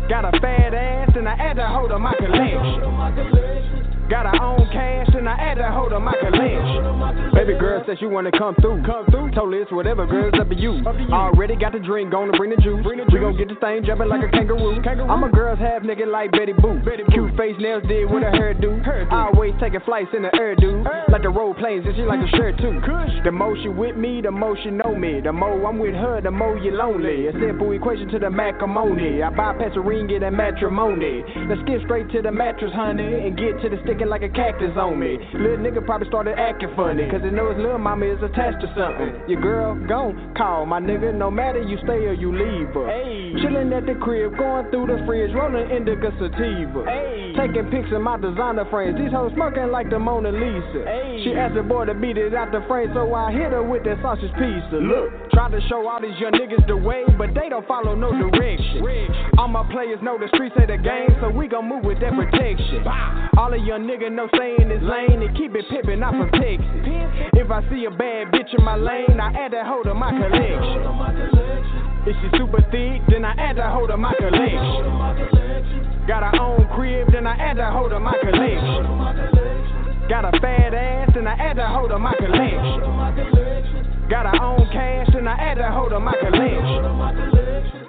Got a fat ass and I add to hold of my collection. Got her own cash and I add to hold of my collection. Baby girl said she wanna come through. Totally it's whatever, girl, it's up to you. Already got the drink, gonna bring the juice. We gon' get this thing jumping like a kangaroo. I'm a girl's half nigga like Betty Boo. Cute face, nails did with a hairdo. Always taking flights in the air, dude. Like the road planes and she like to share too. The more she with me, the more she know me. The more I'm with her, the more you lonely. A simple equation to the macaroni. I bypass a ring, get a matrimony. Let's get straight to the mattress, honey, and get to the stick like a cactus on me. Little nigga probably started acting funny, cause he knows little mama is attached to something. Your girl gon' call my nigga, no matter you stay or you leave her. Chillin' at the crib, going through the fridge, rolling indica sativa. Taking pics of my designer frames, these hoes smirking like the Mona Lisa. She asked the boy to beat it out the frame, so I hit her with that sausage pizza. Look, try to show all these young niggas the way, but they don't follow no direction. All my players know the streets ain't the game, so we gon' move with that protection. All of young nigga no stay in his lane and keep it pimpin', I protect it. If I see a bad bitch in my lane, I add that hold of my collection. If she super thick, then I add that hold of my collection. Got her own crib, then I add that hold of my collection. Got a fat ass, then I add that hold of my collection. Got her own cash, then I add that hold of my collection.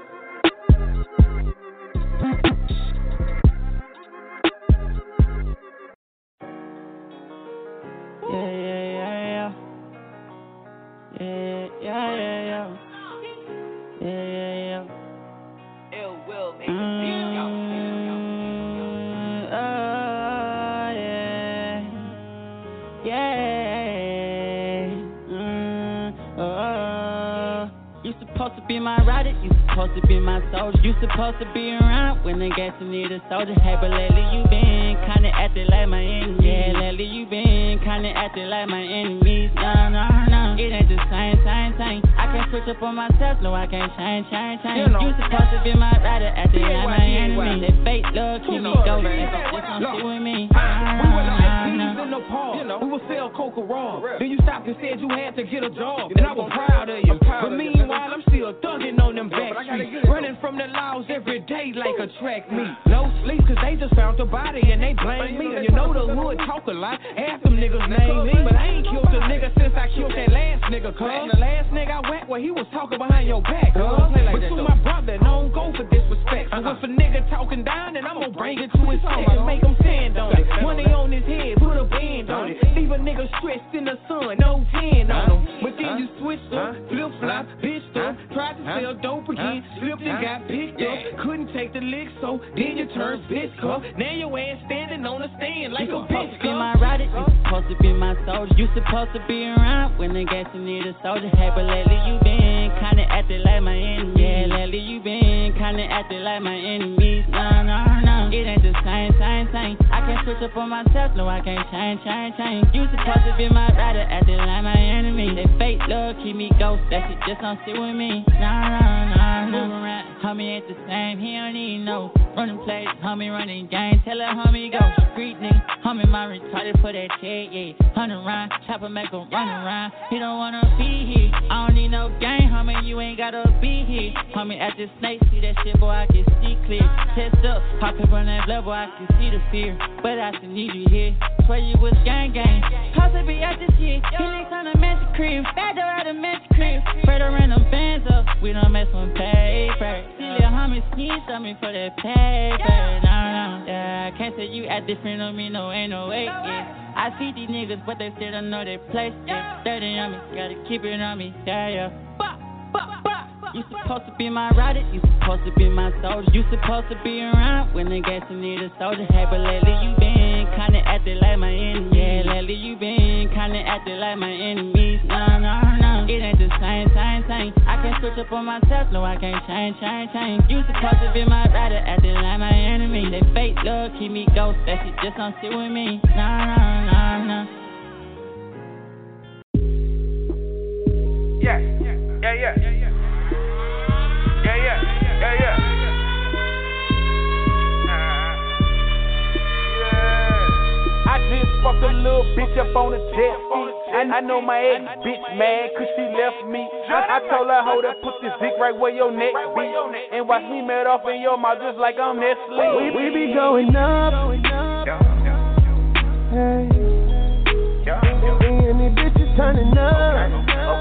You supposed to be my rider, you supposed to be my soldier. You supposed to be around when the gas need a soldier. Hey, but lately you been kinda acting like my enemy. Yeah, lately you been kinda acting like my enemies. No, it ain't the same. I can't switch up on myself, no, I can't change. You supposed to be my rider, acting like my enemy. That fake love keep me going, just don't sit with me. We were like thieves in the park, we would sell coca raw. Then you stopped and said you had to get a job, and I was proud of you. But meanwhile, I'm still thugging on them back streets, running from the laws every day like a track meet. No sleep, cause they just found the body and they blame me. You know the hood talk a lot, half them niggas name me. But I ain't killed a nigga since I killed that last nigga, cuz. The last nigga I went where he was talking behind your back, cuz. But to my brother, don't go for disrespect. So if a nigga talking down, then I'm gonna bring it to his head and make him stand on it. Money on his head, put a band on it. Leave a nigga stressed in the sun, no tan on him. But then you switched up, flip flop, bitched up, tried to sell dope again, slipped and got picked up. Couldn't take the lick, so then you turned bitch cup. Now your ass standing on a stand like a bitch cup. You supposed to be my rider, you supposed to be my soldier. You supposed to be around when the gas need a soldier. Hey, but lately you been kinda acting like my enemy. Yeah, lately you been kinda acting like my enemies. No, it ain't the same. I can't switch up on myself, no, I can't change. You supposed to be my rider, acting like my enemy. That fake love keep me ghost, that shit just don't sit with me. No. Move around, homie ain't the same, he don't need no running plays, homie running game, tell that homie go. Street nigga, homie my retarded for that check, yeah. 100 round, chopper make him run around, he don't wanna be here. I don't need no game, homie, you ain't gotta be here. Homie at the snake, see that shit, boy, I can see clear. Test up, pop up on that level, I can see the fear, but I still need you here. Swear you was gang. Cause I be at this shit, he lives on a mansion crib, bad door at a mansion crib. Spread around them bands up, we don't mess with paper. See little homie sneeze on me for that paper. No, yeah, I can't say you act different on me, no, ain't no way, yeah. I see these niggas, but they still don't know their place, yeah. 30 on me, gotta keep it on me, yeah. You supposed to be my rider, you supposed to be my soldier. You supposed to be around when the gas need a soldier. Hey, but lately you been kinda acting like my enemy. Yeah, lately you been kinda acting like my enemies. No, it ain't the same. I can't switch up on myself, no, I can't change. You supposed to be my rider, acting like my enemy. That fake love keep me ghost, that shit just don't sit with me. No. Yeah. I just fucked a little bitch up on the jet ski. I know my ex bitch mad cause she left me. I told her, hold up, put this dick right where your neck be. And watch me melt off in your mouth just like I'm Nestle. We be going up. Hey. And these bitches turning up.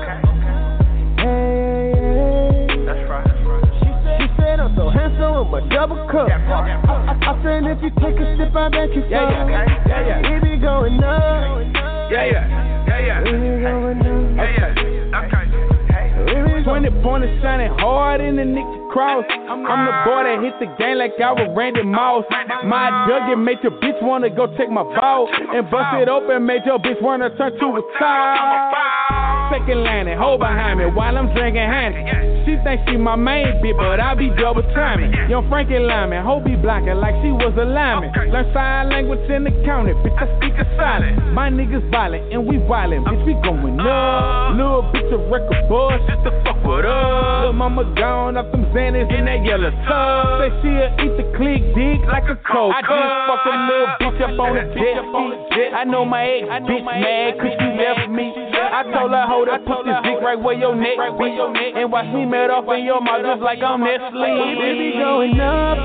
Hey. That's right. She said I'm so handsome with my double cup. I said if you take a sip, I bet you fall. We be going up. We be going up. 20 pointers shining hard in the nigga cross. I'm the boy that hit the game like I was Randy Moss. My Dougie made your bitch wanna go take my ball and bust it open, made your bitch wanna turn to a tile. Second line and hold behind me while I'm drinking Handy. She think she my main bitch, but I be double timing. Young Frankie Lyman, ho be blocking like she was a lineman. Learn sign language in the county, bitch, I speak a silent. My niggas violent and we violent, bitch, we going up. Little bitch a record buzz, just to fuck with us. Lil' mama gone off them Xannies in that yellow tub. Say she'll eat the click dick like a cold. I just fucked a little bitch up on the jet. I know my ex bitch mad cause she left me. I told her, hold up, put this dick right where your neck be. And watch me melt off in your mouth just like I'm Nestle. We be going up.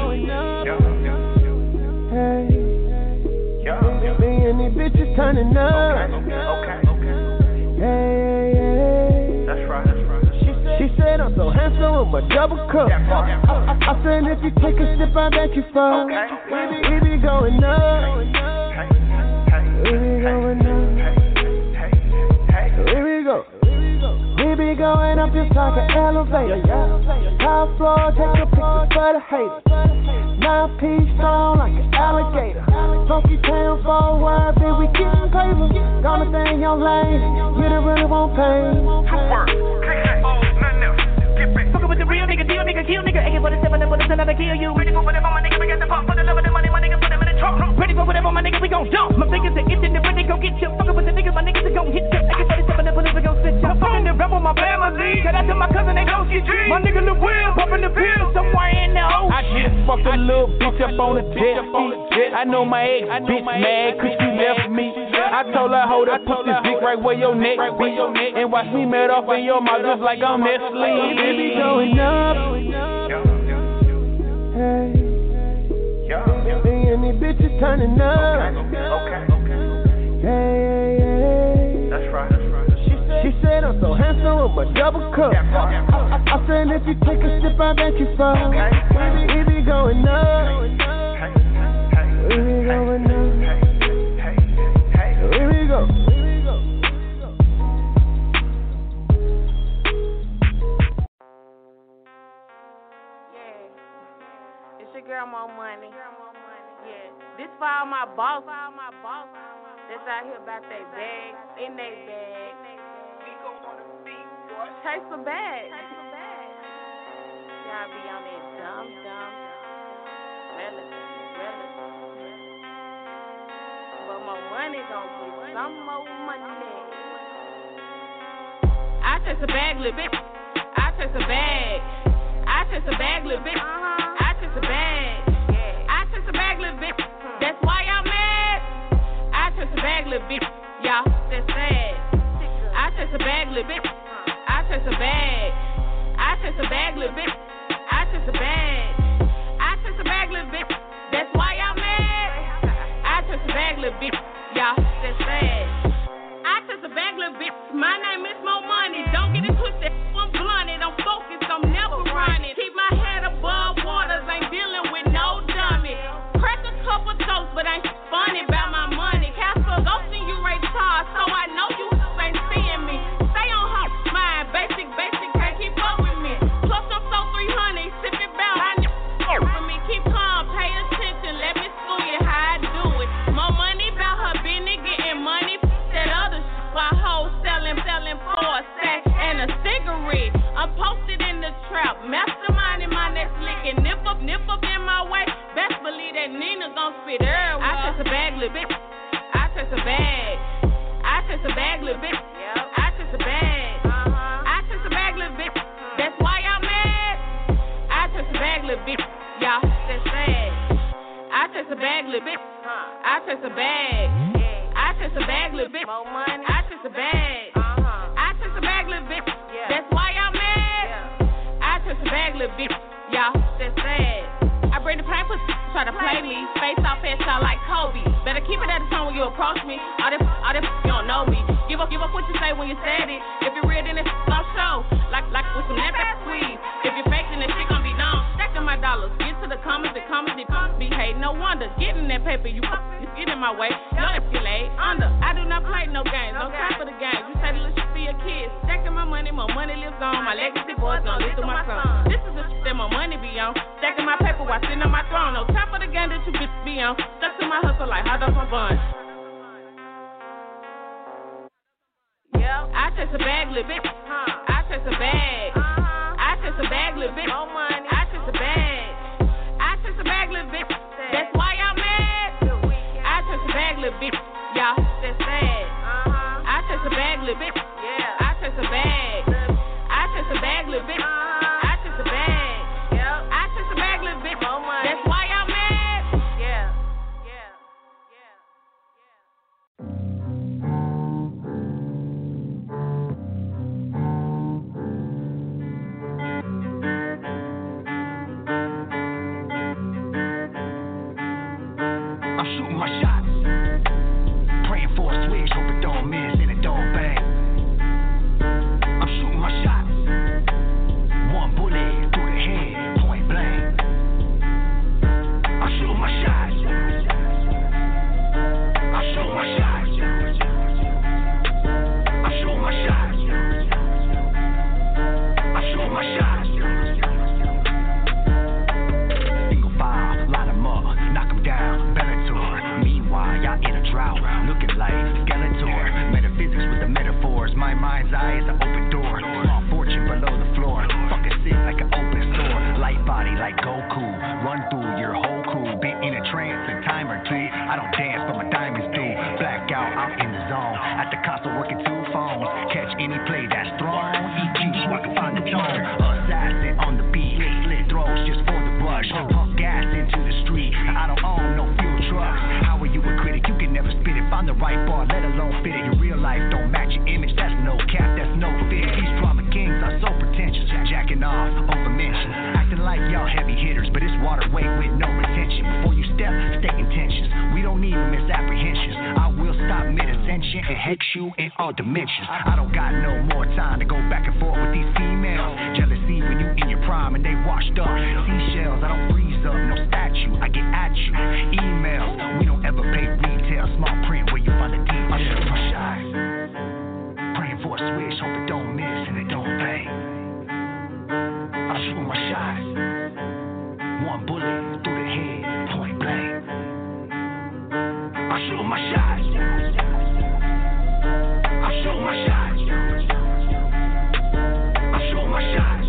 Hey. Me and these bitches turning up. Hey. That's right. She said I'm so handsome with my double cup. I said if you take a sip, I bet you fall. We be going up. We be going up. Here we go. We be going up just like an elevator. Top floor, take a picture for the haters. 9-piece strong like an alligator. Funky town forward, bitch, we getting paper. Gonna stay in your lane, you don't really want pain. Fuckin' with the real nigga, deal nigga, kill nigga. AK-47, and put a 10 out to kill you. Ready for whatever, my nigga, we got the pump. For the love of the money, my nigga, put them in the trunk. Ready for whatever, my nigga, we gon' dump. My fingers are itching, they're ready, gon' get you. Fuckin' with the niggas, my niggas are gon' hit you. AK-47, and put them, we gon' sit you. I'm fucking the rebel, my family. Shout out to my cousin, they gon' get dreams. My nigga, the wheel, pumping the pills, somewhere in the ocean. I just fucked a little bitch up on the jet. I know my ex bitch mad cause she left me. I told her, hold up, put this dick right where your neck be. And watch me melt off in your mouth just like I'm Nestle. We be going up. Hey. Me and these bitches turning up. Hey. That's right. She said I'm so handsome with my double cup. I said if you take a sip, I bet you fall. We be going up. We be going up. Here we go. Girl, more money. Yeah, this for all my boss. That's out here about they bag, in they bag. Chase the bag. Y'all be on that dumb. But my money gon' get some more money. I chase a bag, little bitch. I chase a bag. I chase a bag, little bitch. I chase a bag. I chase a bag, little bitch. That's why I'm mad. I chase a bag, little bitch. Y'all, that's sad. I chase a bag, little bitch. I chase a bag. I chase a bag, little bitch. I chase a bag. I chase a bag, little bitch. That's why I'm mad. I chase a bag, little bitch. Y'all, that's sad. I chase a bag, little bitch. My name is Mo Money. Don't get it twisted. I'm blunted. I'm focused. I'm never running. Keep my head above waters. Ain't dealing with no dummy. Crack a couple toasts, but ain't funny about my money. Casper, go see you Ray Charles, so I know you ain't seeing me. Stay on her mind. Basic, can't keep up with me. Plus I'm so 300. Sip it bout. I know with me. Keep calm. Pay attention. Let me school you how I do it. More money about her business. Getting money. That other shit. While hoes selling for a sack and a cigarette. I'm posted in the trap, mastermind in my next lick and nip up in my way. Best believe that Nina gon' spit everywhere. I chase a bag, little bitch. I chase a bag. I chase a bag, little bitch. I chase a bag. I chase a bag, little bitch. That's why I'm mad. I chase a bag, little bitch. Y'all, that's sad. I chase a bag, little bitch. I chase a bag. I chase a bag, little bitch. More money. I chase a bag. I chase a bag, little bitch. Yeah. That's why y'all mad. Yeah. I chase a bag, little bitch. Y'all, that's sad. I bring the pain, try to play me. Face off, headshot like Kobe. Better keep it at the tone when you approach me. All this, you don't know me. Give up what you say when you said it. If you're real, then it's gon' show. Like with some that squeeze. If you're fake, then that shit gon' be known. Stacking my dollars, get to the comments, they be hate. No wonder, getting that paper, you get in my way. No escalate under. I do not play no games, no time for the game. You say the little shit for your kids. Stacking my money, more money lives on. My legacy boys gon' live through my son. This is the shit that my money be on. Stacking my paper while sitting on my throne. No time for the game that you bitch be on. Stuck to my hustle like hot dogs on buns. Yeah, I chase a bag, little bitch. I chase a bag. I chase a bag, little bitch. More money. I chase a bag. I chase a bag, little bitch. That's why y'all mad. I chase a bag, little bitch. Y'all, that's sad. I chase a bag, little bitch. Yeah. I chase a bag. I chase a bag, little bitch. I chase a bag. Yeah. I chase a bag, little bitch. More money. That's why y'all mad. Yeah. I'm shooting my shots, praying for a switch, hope it don't miss and it don't bang. I'm shooting my shots, one bullet through the head, point blank. I'm shooting my shots, I'm shooting my shots, I'm shooting my shots, I'm shooting my shots. Single file, line 'em up, knock 'em down, Meanwhile, y'all in a drought, looking like Skeletor. Metaphysics with the metaphors. My mind's eye is an open door. Small fortune below the floor. Fucking sit like an open store. Light body like Goku. Run through your whole crew. Been in a trance a time or two. I don't dance, but my diamonds do. Blackout, I'm in the zone. At the console working 2 phones. Catch any play that's thrown. EQ so I can find the tone. Assassin on the beat. Slit throws just for the rush. Pump gas into the street. I don't own no fuel trucks. How are you a critic? You can never spit it. Find the right bar, let alone fit it. Your real life don't match your image. That's no cap, that's no fit. These drama kings are so pretentious. Jacking off, over mentions. Acting like y'all heavy hitters, but it's water weight with no retention. Before you step, state intentions. We don't need misapprehensions. I will stop mid-ascension and hex you in all dimensions. I don't got no more time to go back and forth with these females. Jealousy when you in your prime and they washed up. Seashells, I don't freeze up, no statue. I get at you. Emails, we don't ever pay retail. Small print where you find the details. I shoot my shots, praying for a switch, hope it don't miss and it don't bang. I shoot my shots, one bullet through the head, point blank. I shoot my shots, I shoot my shots, I shoot my shots,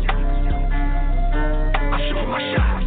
I shoot my shots.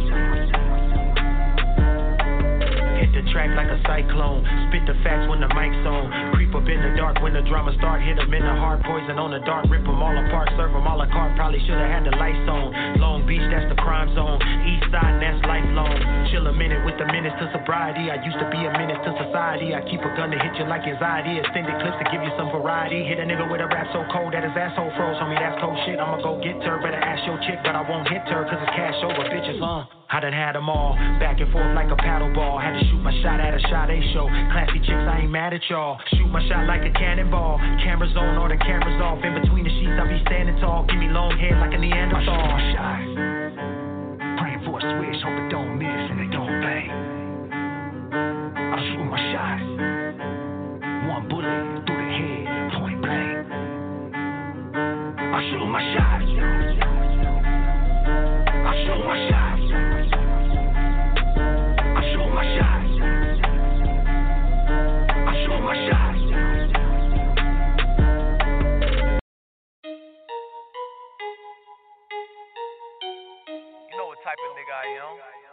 Hit the track like a cyclone. Spit the facts when the mic's on. Creep up in the dark when the drama start. Hit them in the heart, poison on the dark. Rip them all apart, serve them all a cart. Probably should've had the lights on. Long Beach, that's the crime zone. East side, that's lifelong. Chill a minute with the menace to sobriety. I used to be a menace to society. I keep a gun to hit you like anxiety. Extended clips to give you some variety. Hit a nigga with a rap so cold that his asshole froze. Homie, that's cold shit. I'ma go get her. Better ask your chick, but I won't hit her. Cause it's cash over bitches, I done had them all. Back and forth like a paddle ball. Had to shoot my shot at a shot A show. Classy chicks, I ain't mad at y'all. Shoot my shot like a cannonball. Cameras on or the cameras off. In between the sheets, I be standing tall. Give me long hair like a Neanderthal. I shoot my shot, praying for a switch, hope it don't miss and it don't bang. I shoot my shot, one bullet through the head, point blank. I shoot my shot, I shoot my shot, I shoot my shot, I shoot my shot. You know what type of nigga I am.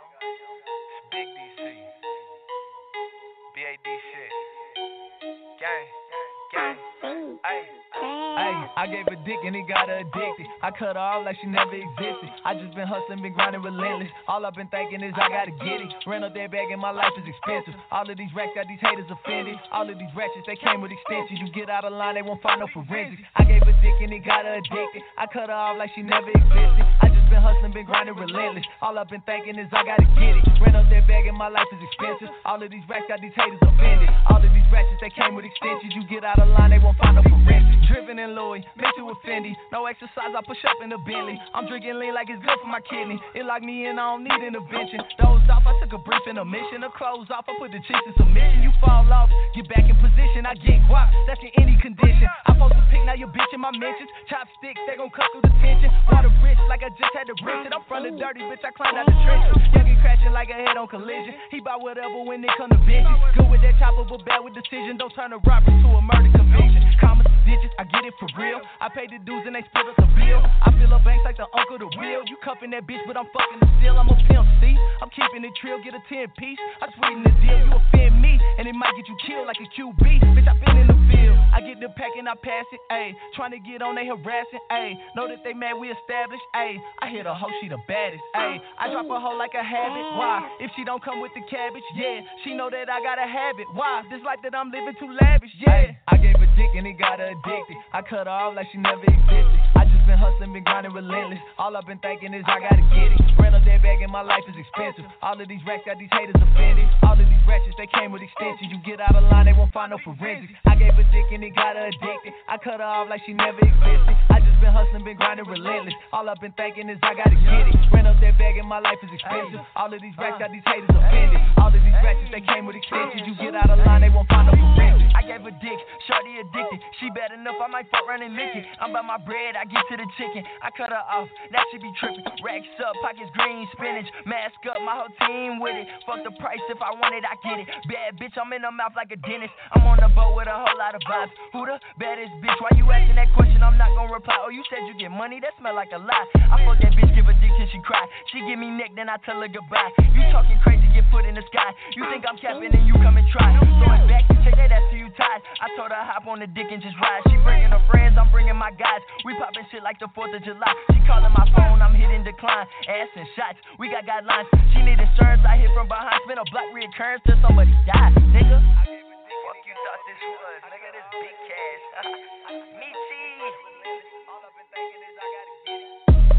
Ayy, I gave her dick and it got her addicted. I cut her off like she never existed. I just been hustling, been grinding relentless. All I've been thinking is I gotta get it. Ran up that bag and my life is expensive. All of these racks got these haters offended. All of these ratchets, they came with extensions. You get out of line, they won't find no forensics. I gave her dick and it got her addicted. I cut her off like she never existed. I just been hustling, been grinding relentless. All I've been thinking is I gotta get it. Ran up that bag and my life is expensive. All of these racks got these haters offended. All of these ratchets, they came with extensions. You get out of line, they won't find no forensics. Driven and Louis, made to offend. No exercise, I push up in the Bentley. I'm drinking lean like it's good for my kidney. It locked me in, I don't need intervention. Dozed off, I took a brief intermission. A close off, I put the chicks in submission. You fall off, get back in position. I get guap, that's in any condition. I'm supposed to pick, now you're bitch in my mentions. Chopsticks, they gon' cut through the tension. Water rich like I just had to rinse it. I'm from the dirty, bitch, I climbed out the trenches. Youngin' crashing like a head on collision. He buy whatever when it come to vengeance. Good with that chopper, but bad with decision. Don't turn a robbery to a murder conviction. Commas, digits, I get it for real. I pay the dues and they split up the bill. I fill up banks like the uncle to Will. You cuffing that bitch, but I'm fucking the steel. I'm a pimp, see? I'm keeping it trill, get a 10-piece. I sweeten the deal, you offend me, and it might get you killed like a QB. Bitch, I been in the field. I get the pack and I pass it, ayy. Trying to get on, they harassing, ayy. Know that they mad, we established, ayy. I hit a hoe, she the baddest, ayy. I drop a hoe like a habit, why? If she don't come with the cabbage, yeah. She know that I gotta have it, why? This life that I'm living too lavish, yeah. I gave her dick and it got her addicted. I cut her off like she never existed. I just been hustling, been grinding relentless. All I've been thinking is I gotta get it. Ran up that bag and my life is expensive. All of these racks got these haters offended. All of these ratchets, they came with extensions. You get out of line, they won't find no forensics. I gave her dick and it got her addicted. I cut her off like she never existed. I just been hustling, been grinding relentless. All I've been thinking is I gotta get it. Ran up that bag and my life is expensive. All of these racks got these haters offended. All of these ratchets, they came with extensions. You get out of line, they won't find no forensics. I gave her dick, shorty addicted. She bad enough, I might fuck around and lick it. I'm by my bread, I get to the chicken. I cut her off, that should be tripping. Racks up, pockets green, spinach. Mask up, my whole team with it. Fuck the price, if I want it, I get it. Bad bitch, I'm in her mouth like a dentist. I'm on the boat with a whole lot of vibes. Who the baddest bitch? Why you asking that question? I'm not gonna reply. Oh, you said you get money? That smell like a lie. I fuck that bitch, give her dick till she cry. She give me neck, then I tell her goodbye. You talking crazy, get put in the sky. You think I'm capping and you come and try. Throw it back, take that ass till you tired. I told her hop on the dick and just ride. She bringing her friends, I'm bringing my guys. We popping shit like the 4th of July. She calling my phone, I'm hitting decline. Ass and shots, we got guidelines. She need insurance, I hit from behind. Spin a block reoccurrence till somebody die, nigga. Fuck you thought this was, nigga, this big cash. Me cheese. All I've been thinking is I gotta get it.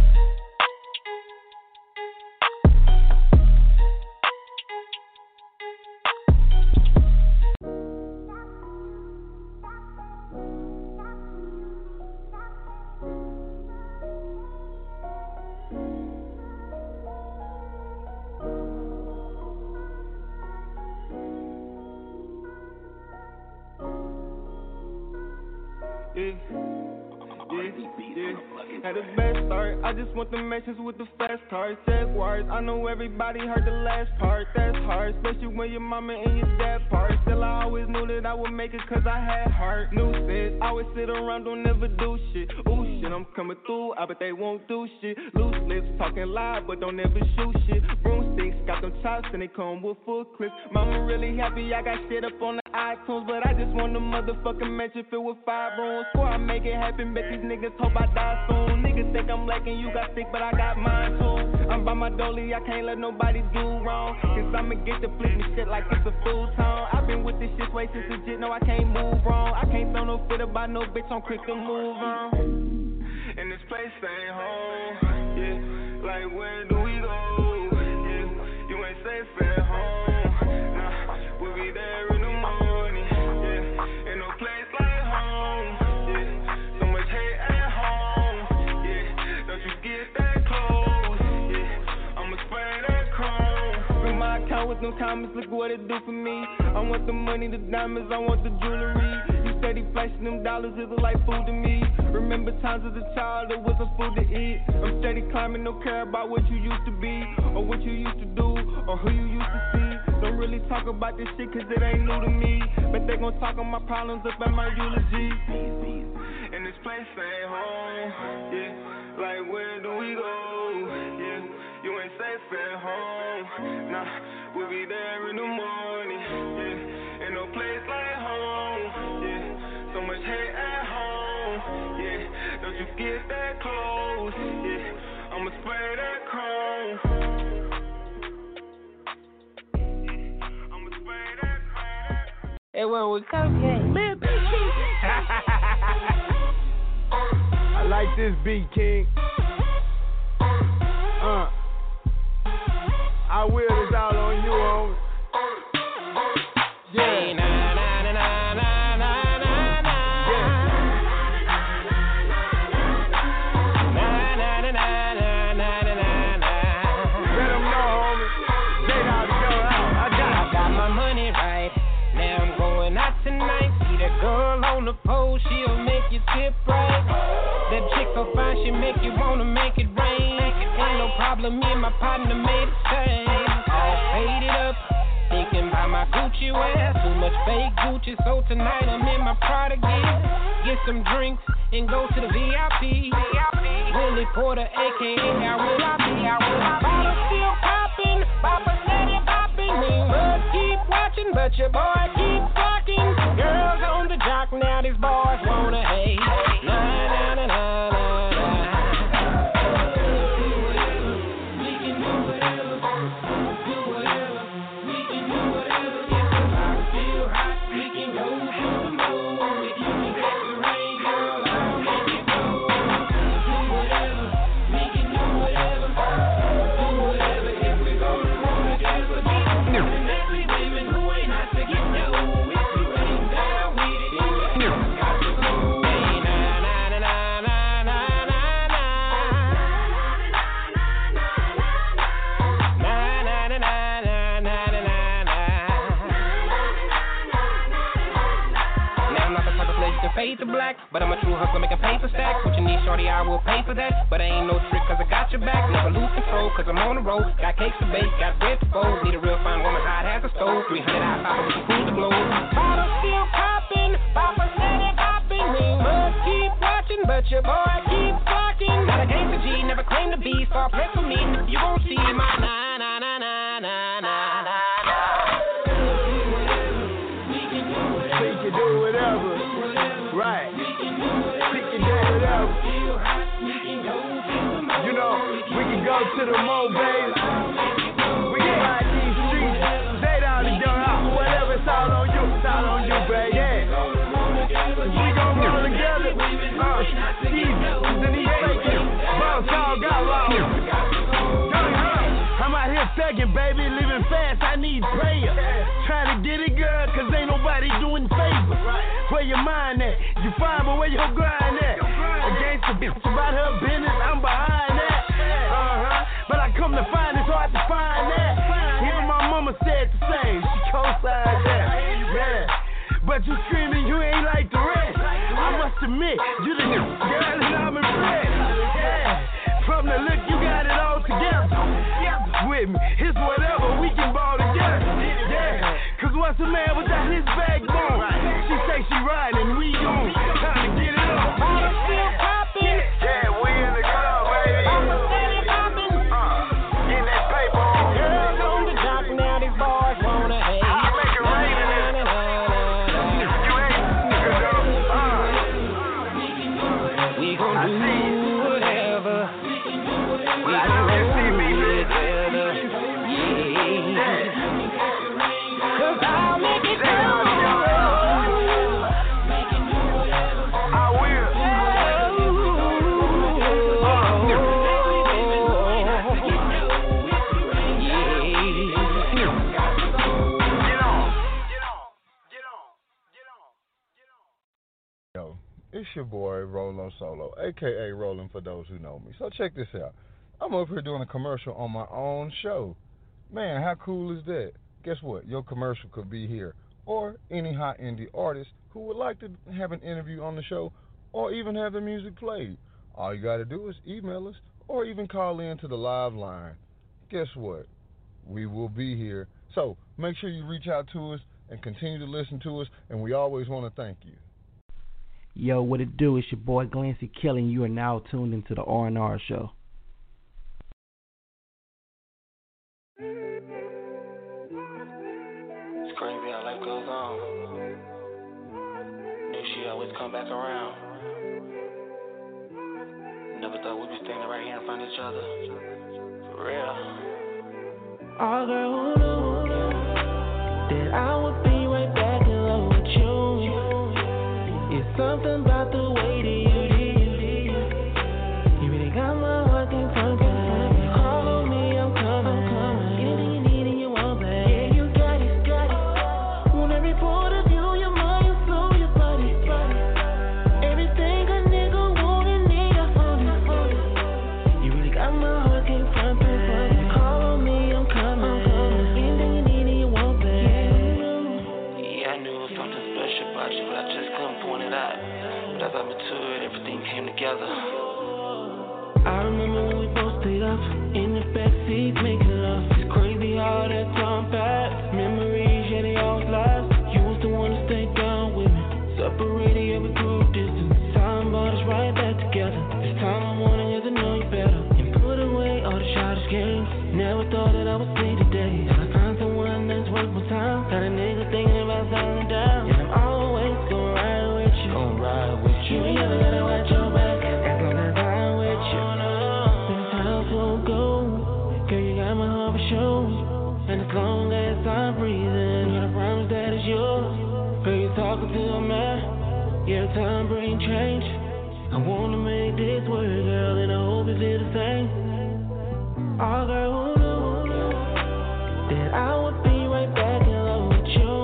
Had the best start, I just want the mentions with the fast cars. Jaguars, I know everybody heard the last part. That's hard, especially when your mama and your dad part. Still I always knew that I would make it cause I had heart. New sense, always sit around, don't never do shit. Ooh shit, I'm coming through, I bet they won't do shit. Loose lips, talking loud, but don't ever shoot shit. Broomsticks, got them chops and they come with full clips. Mama really happy, I got shit up on the iTunes, but I just want the motherfucking mansion filled with 5 rooms. Before I make it happen, bet these niggas hope I die soon. Niggas think I'm lacking, you got sick, but I got mine too. I'm by my dolly, I can't let nobody do wrong. Cause I'ma get the flip me shit like it's a full town. I've been with this shit way since legit, no I can't move wrong. I can't throw no fit about no bitch, I'm quick to move on. And this place ain't home, yeah. Like where do we go, yeah. You ain't safe at home, nah. We'll be there in the morning, yeah. Ain't no place like home, yeah. So much hate at home, yeah. Don't you get that close, yeah. I'ma spray that chrome. With my account with them comments, look what it do for me. I want the money, the diamonds, I want the jewelry. You steady flashing them dollars, it look like food to me. Remember times as a child, it wasn't food to eat. I'm steady climbing, don't care about what you used to be, or what you used to do, or who you used to see. Don't really talk about this shit cause it ain't new to me, but they gon' talk on my problems up at my eulogy. And this place ain't home, yeah. Like where do we go, yeah. You ain't safe at home, nah. We'll be there in the morning, yeah. Ain't no place like home, yeah. So much hate at home, yeah. It went with cocaine. Man, I like this beat, King. I will is out on you, homie. Yeah. She'll make you tip right. That chick so fine, she make you wanna make it rain. Ain't no problem, me and my partner made it same. All faded up, thinking about my Gucci wear. Too much fake Gucci, so tonight I'm in my Prada gear. Get some drinks and go to the VIP. Willie Porter, aka How Will I Be? Bottle still popping, Papa steady popping. Me would keep watching, but your boy keep talking. Girls on the jock, now these boys wanna hate. Na na na na na na. Do whatever, we can do whatever. Do whatever, we can do whatever. If the box feel hot, we can go to the moon. If you can get the rain, girl, I'll make it go. Do whatever, we can do whatever. Do whatever if we go to war together. And every women who ain't not to get no. If you ain't down with it, then you got to go. Hey, na na na na na na na na. Na na na na na na na na. Now I'm not the type of player you can pay to black, but I'm a true hustler making paper stacks. What you need, shorty, I will pay for that. But I ain't no trick, cause I got your back. Never lose control, cause I'm on the road. Got cakes to bake, got bread to fold. Need a real fine woman, hot as a stove. 300 hot papa, we can cool the globe. Bottle still popping, Papa steady popping. We must keep watching, but your boy keep talking. Not a gangster G, never claim to be. So play for me, you won't see my na na na na na na na. We can do whatever. Right. We can do whatever. You know, we can go to the Mo, baby. We can ride these streets. Stay down and go out. Whatever, it's all on you. It's all on you, baby. Yeah. We gon' roll together. These faking. Boss all got lost. I'm out here thugging, baby, living fast, I need prayer. Trying to get it, girl, cause ain't nobody doing favors. Where your mind at? You fine, but where your grind at? Against the bitch about her business, I'm behind that. But I come to find it's hard to find that. Even my mama said the same, she co-signed that. Yeah. But you screaming, you ain't like the rest. I must admit, you the girl and I'm impressed. Yeah. From the look, you got it all together. With me, it's whatever, we can ball together. Yeah, cause what's a man without his backbone? She say she riding, we on. Time to get it on. Bottle still popping. Yeah, we in the club, baby. Papa steady popping. Getting that paper on. Girls on the jock, now these boys wanna hate. I make it rain in this. You ain't nigga though. We gon' do whatever. We I gon' just see me, do bitch. whatever. Yeah. Cause I'll make it go. I will. Yo, it's your boy Rolo Solo, aka Rollin' for those who know me. So check this out. I'm up here doing a commercial on my own show. Man, how cool is that? Guess what? Your commercial could be here, or any hot indie artist who would like to have an interview on the show, or even have their music played. All you gotta do is email us, or even call in to the live line. Guess what? We will be here. So make sure you reach out to us and continue to listen to us, and we always want to thank you. Yo, what it do? It's your boy Glancy Kelly, and you are now tuned into the R&R show. It's crazy how life goes on. Knew she always come back around. Never thought we'd be standing right here in front of each other. For real. All girl who knew that I would be right back in love together. I remember when we both stayed up in the backseat making love. It's crazy how that time passed. Memories, yeah, they always last. You was the one to stay down with me. Separated, yeah, we grew distance. Time brought us right back together. This time I wanna get to know you better and put away all the childish games. Never thought that I would see today. Till I find someone that's worth my time. Got a nigga thinking about settling down. And I'm always gonna ride with you. Gonna ride with you. You ain't never gotta watch your back as long as I'm with you. This time will go. Girl, you got my heart for sure. And as long as I'm breathing, I promise that it's yours. Girl, you're talking to a man. Yeah, time bring change. I wanna make this work, girl, and I hope you feel the same. Oh, girl, who knew that I would be right back in love with you?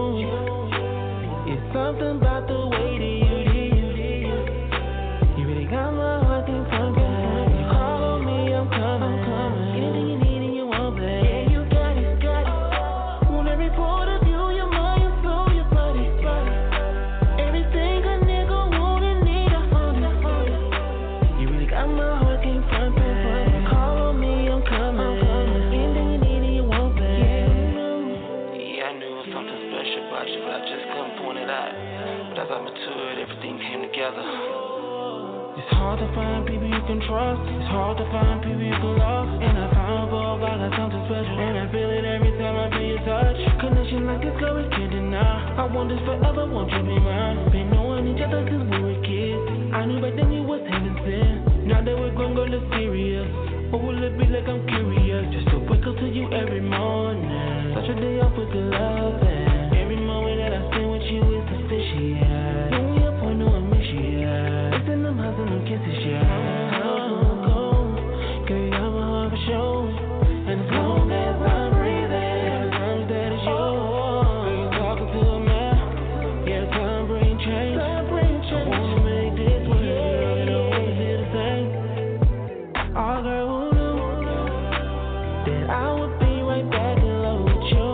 It's something about the way that you did. You really got my heart in front, girl. You call on me, I'm coming. Anything you need and you want, babe. Yeah, you got it. Want every part of you, your mind, your soul, your body. Everything a nigga want and need, I found it. You really got my heart in front, babe. Call on me, I'm coming. Anything you need and you want, babe. Yeah, I knew it was something special about you, but I just couldn't point it out. But as I matured, everything came together. It's hard to find people you can trust. It's hard to find people you can love. And I found both, I got something special. And I feel it every time I feel your touch. Connection like this, girl, we can't deny. I want this forever, won't you be mine? Been knowing each other since we were kids. I knew back then you was heaven sent. Now that we're grown, girl, it's serious. What will it be like? I'm curious. Just to wake up to you every morning. Such a day off with the love. And every moment that I spend with you is sufficient. When we up on no mission. Listen, I'm hustling, I'm kisses, yeah. Girl, you got my heart for sure. And as long as I'm breathing, I promise that it's yours. Girl, you're talking to a man. Yeah, time bring change. I wanna make this work, girl, and I hope you feel the same. Oh, girl, who knew that I would be right back in love with you?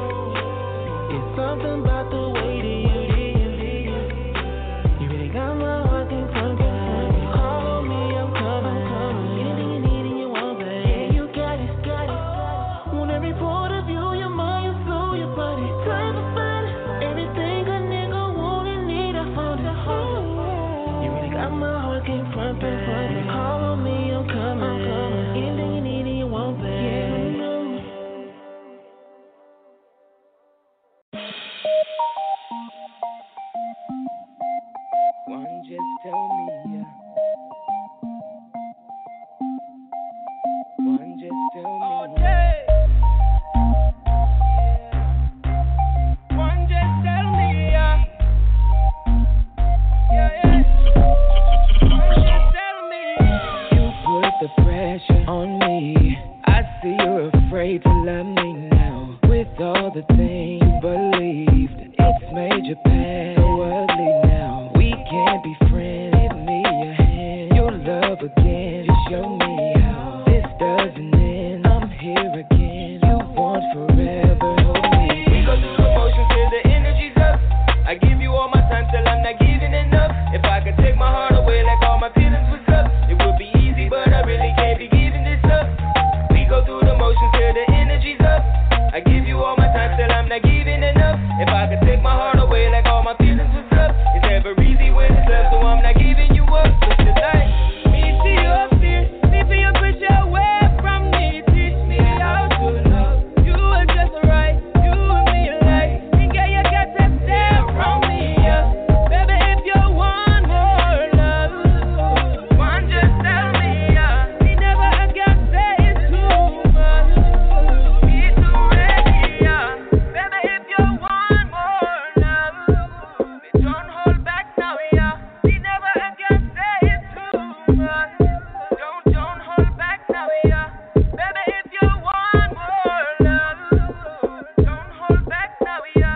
It's something about the way that you did. You really got my heart in front, girl. You call on me, I'm coming. Anything you need and you want, babe. Yeah, you got it. Want every part of you, your mind, your soul, your body. Time to find it. Everything a nigga want and need, I found it. You really got my heart in front, babe. You call on me, I'm coming. Anything you need and you want, babe. Yeah. One just tell me, yeah. One just tell me. All day. One just tell me, yeah. One just tell me. You put the pressure on me. I see you're afraid to love me now. With all the things you believed, it's made your past so ugly now. We can't be friends. Give me your hand. Your love again. Just show me how this doesn't end. I'm here again. You want forever. Hold me. We go through the motions till the energy's up. I give you all my time till I'm not giving enough. If I could take my heart away like all my feelings was up, it would be easy, but I really can't be giving this up. We go through the motions till the energy's up. I give you all my time till I'm not giving enough. If I could take my heart away like all my feelings was up, it's never easy when it's love, so I'm not giving you up. So tonight, me see your fear, leave your pressure away from me. Teach me how to love. You are just right, you and me alike. And girl, you got to stay around me, yeah. Baby, if you want more love, one just tell me, yeah. Me never again say it's too much. Me too ready, yeah. Baby, if you want more love, me don't hold back now, yeah. Me never again say it's too much. Don't hold back now, yeah. Baby, if you want more love, don't hold back now, yeah.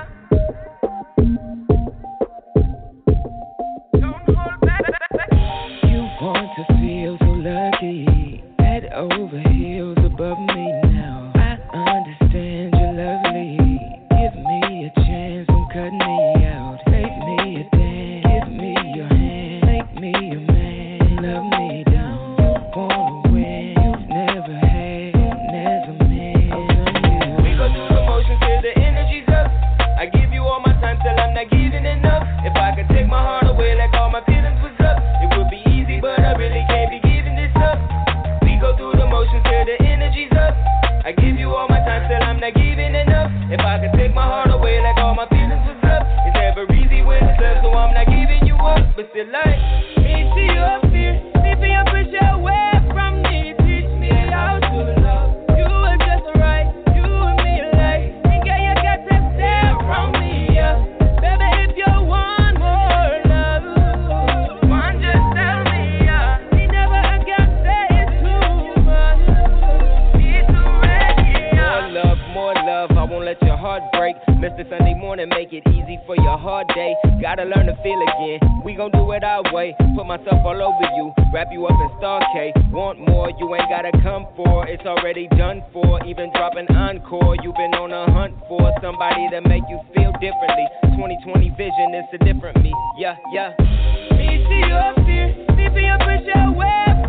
Don't hold back. You want to feel so lucky, head over heels above me now. I understand you're lovely. Give me a chance, don't cut me out. Make me a dance, give me your hand, make me your man. Love Mr. Sunday morning, make it easy for your hard day. Gotta learn to feel again. We gon' do it our way. Put myself all over you, wrap you up in Star K. Want more, you ain't gotta come for. It's already done for. Even dropping encore, you've been on a hunt for somebody that make you feel differently. 2020 vision, it's a different me. Yeah, yeah. Me see you up here, sleeping up in your web.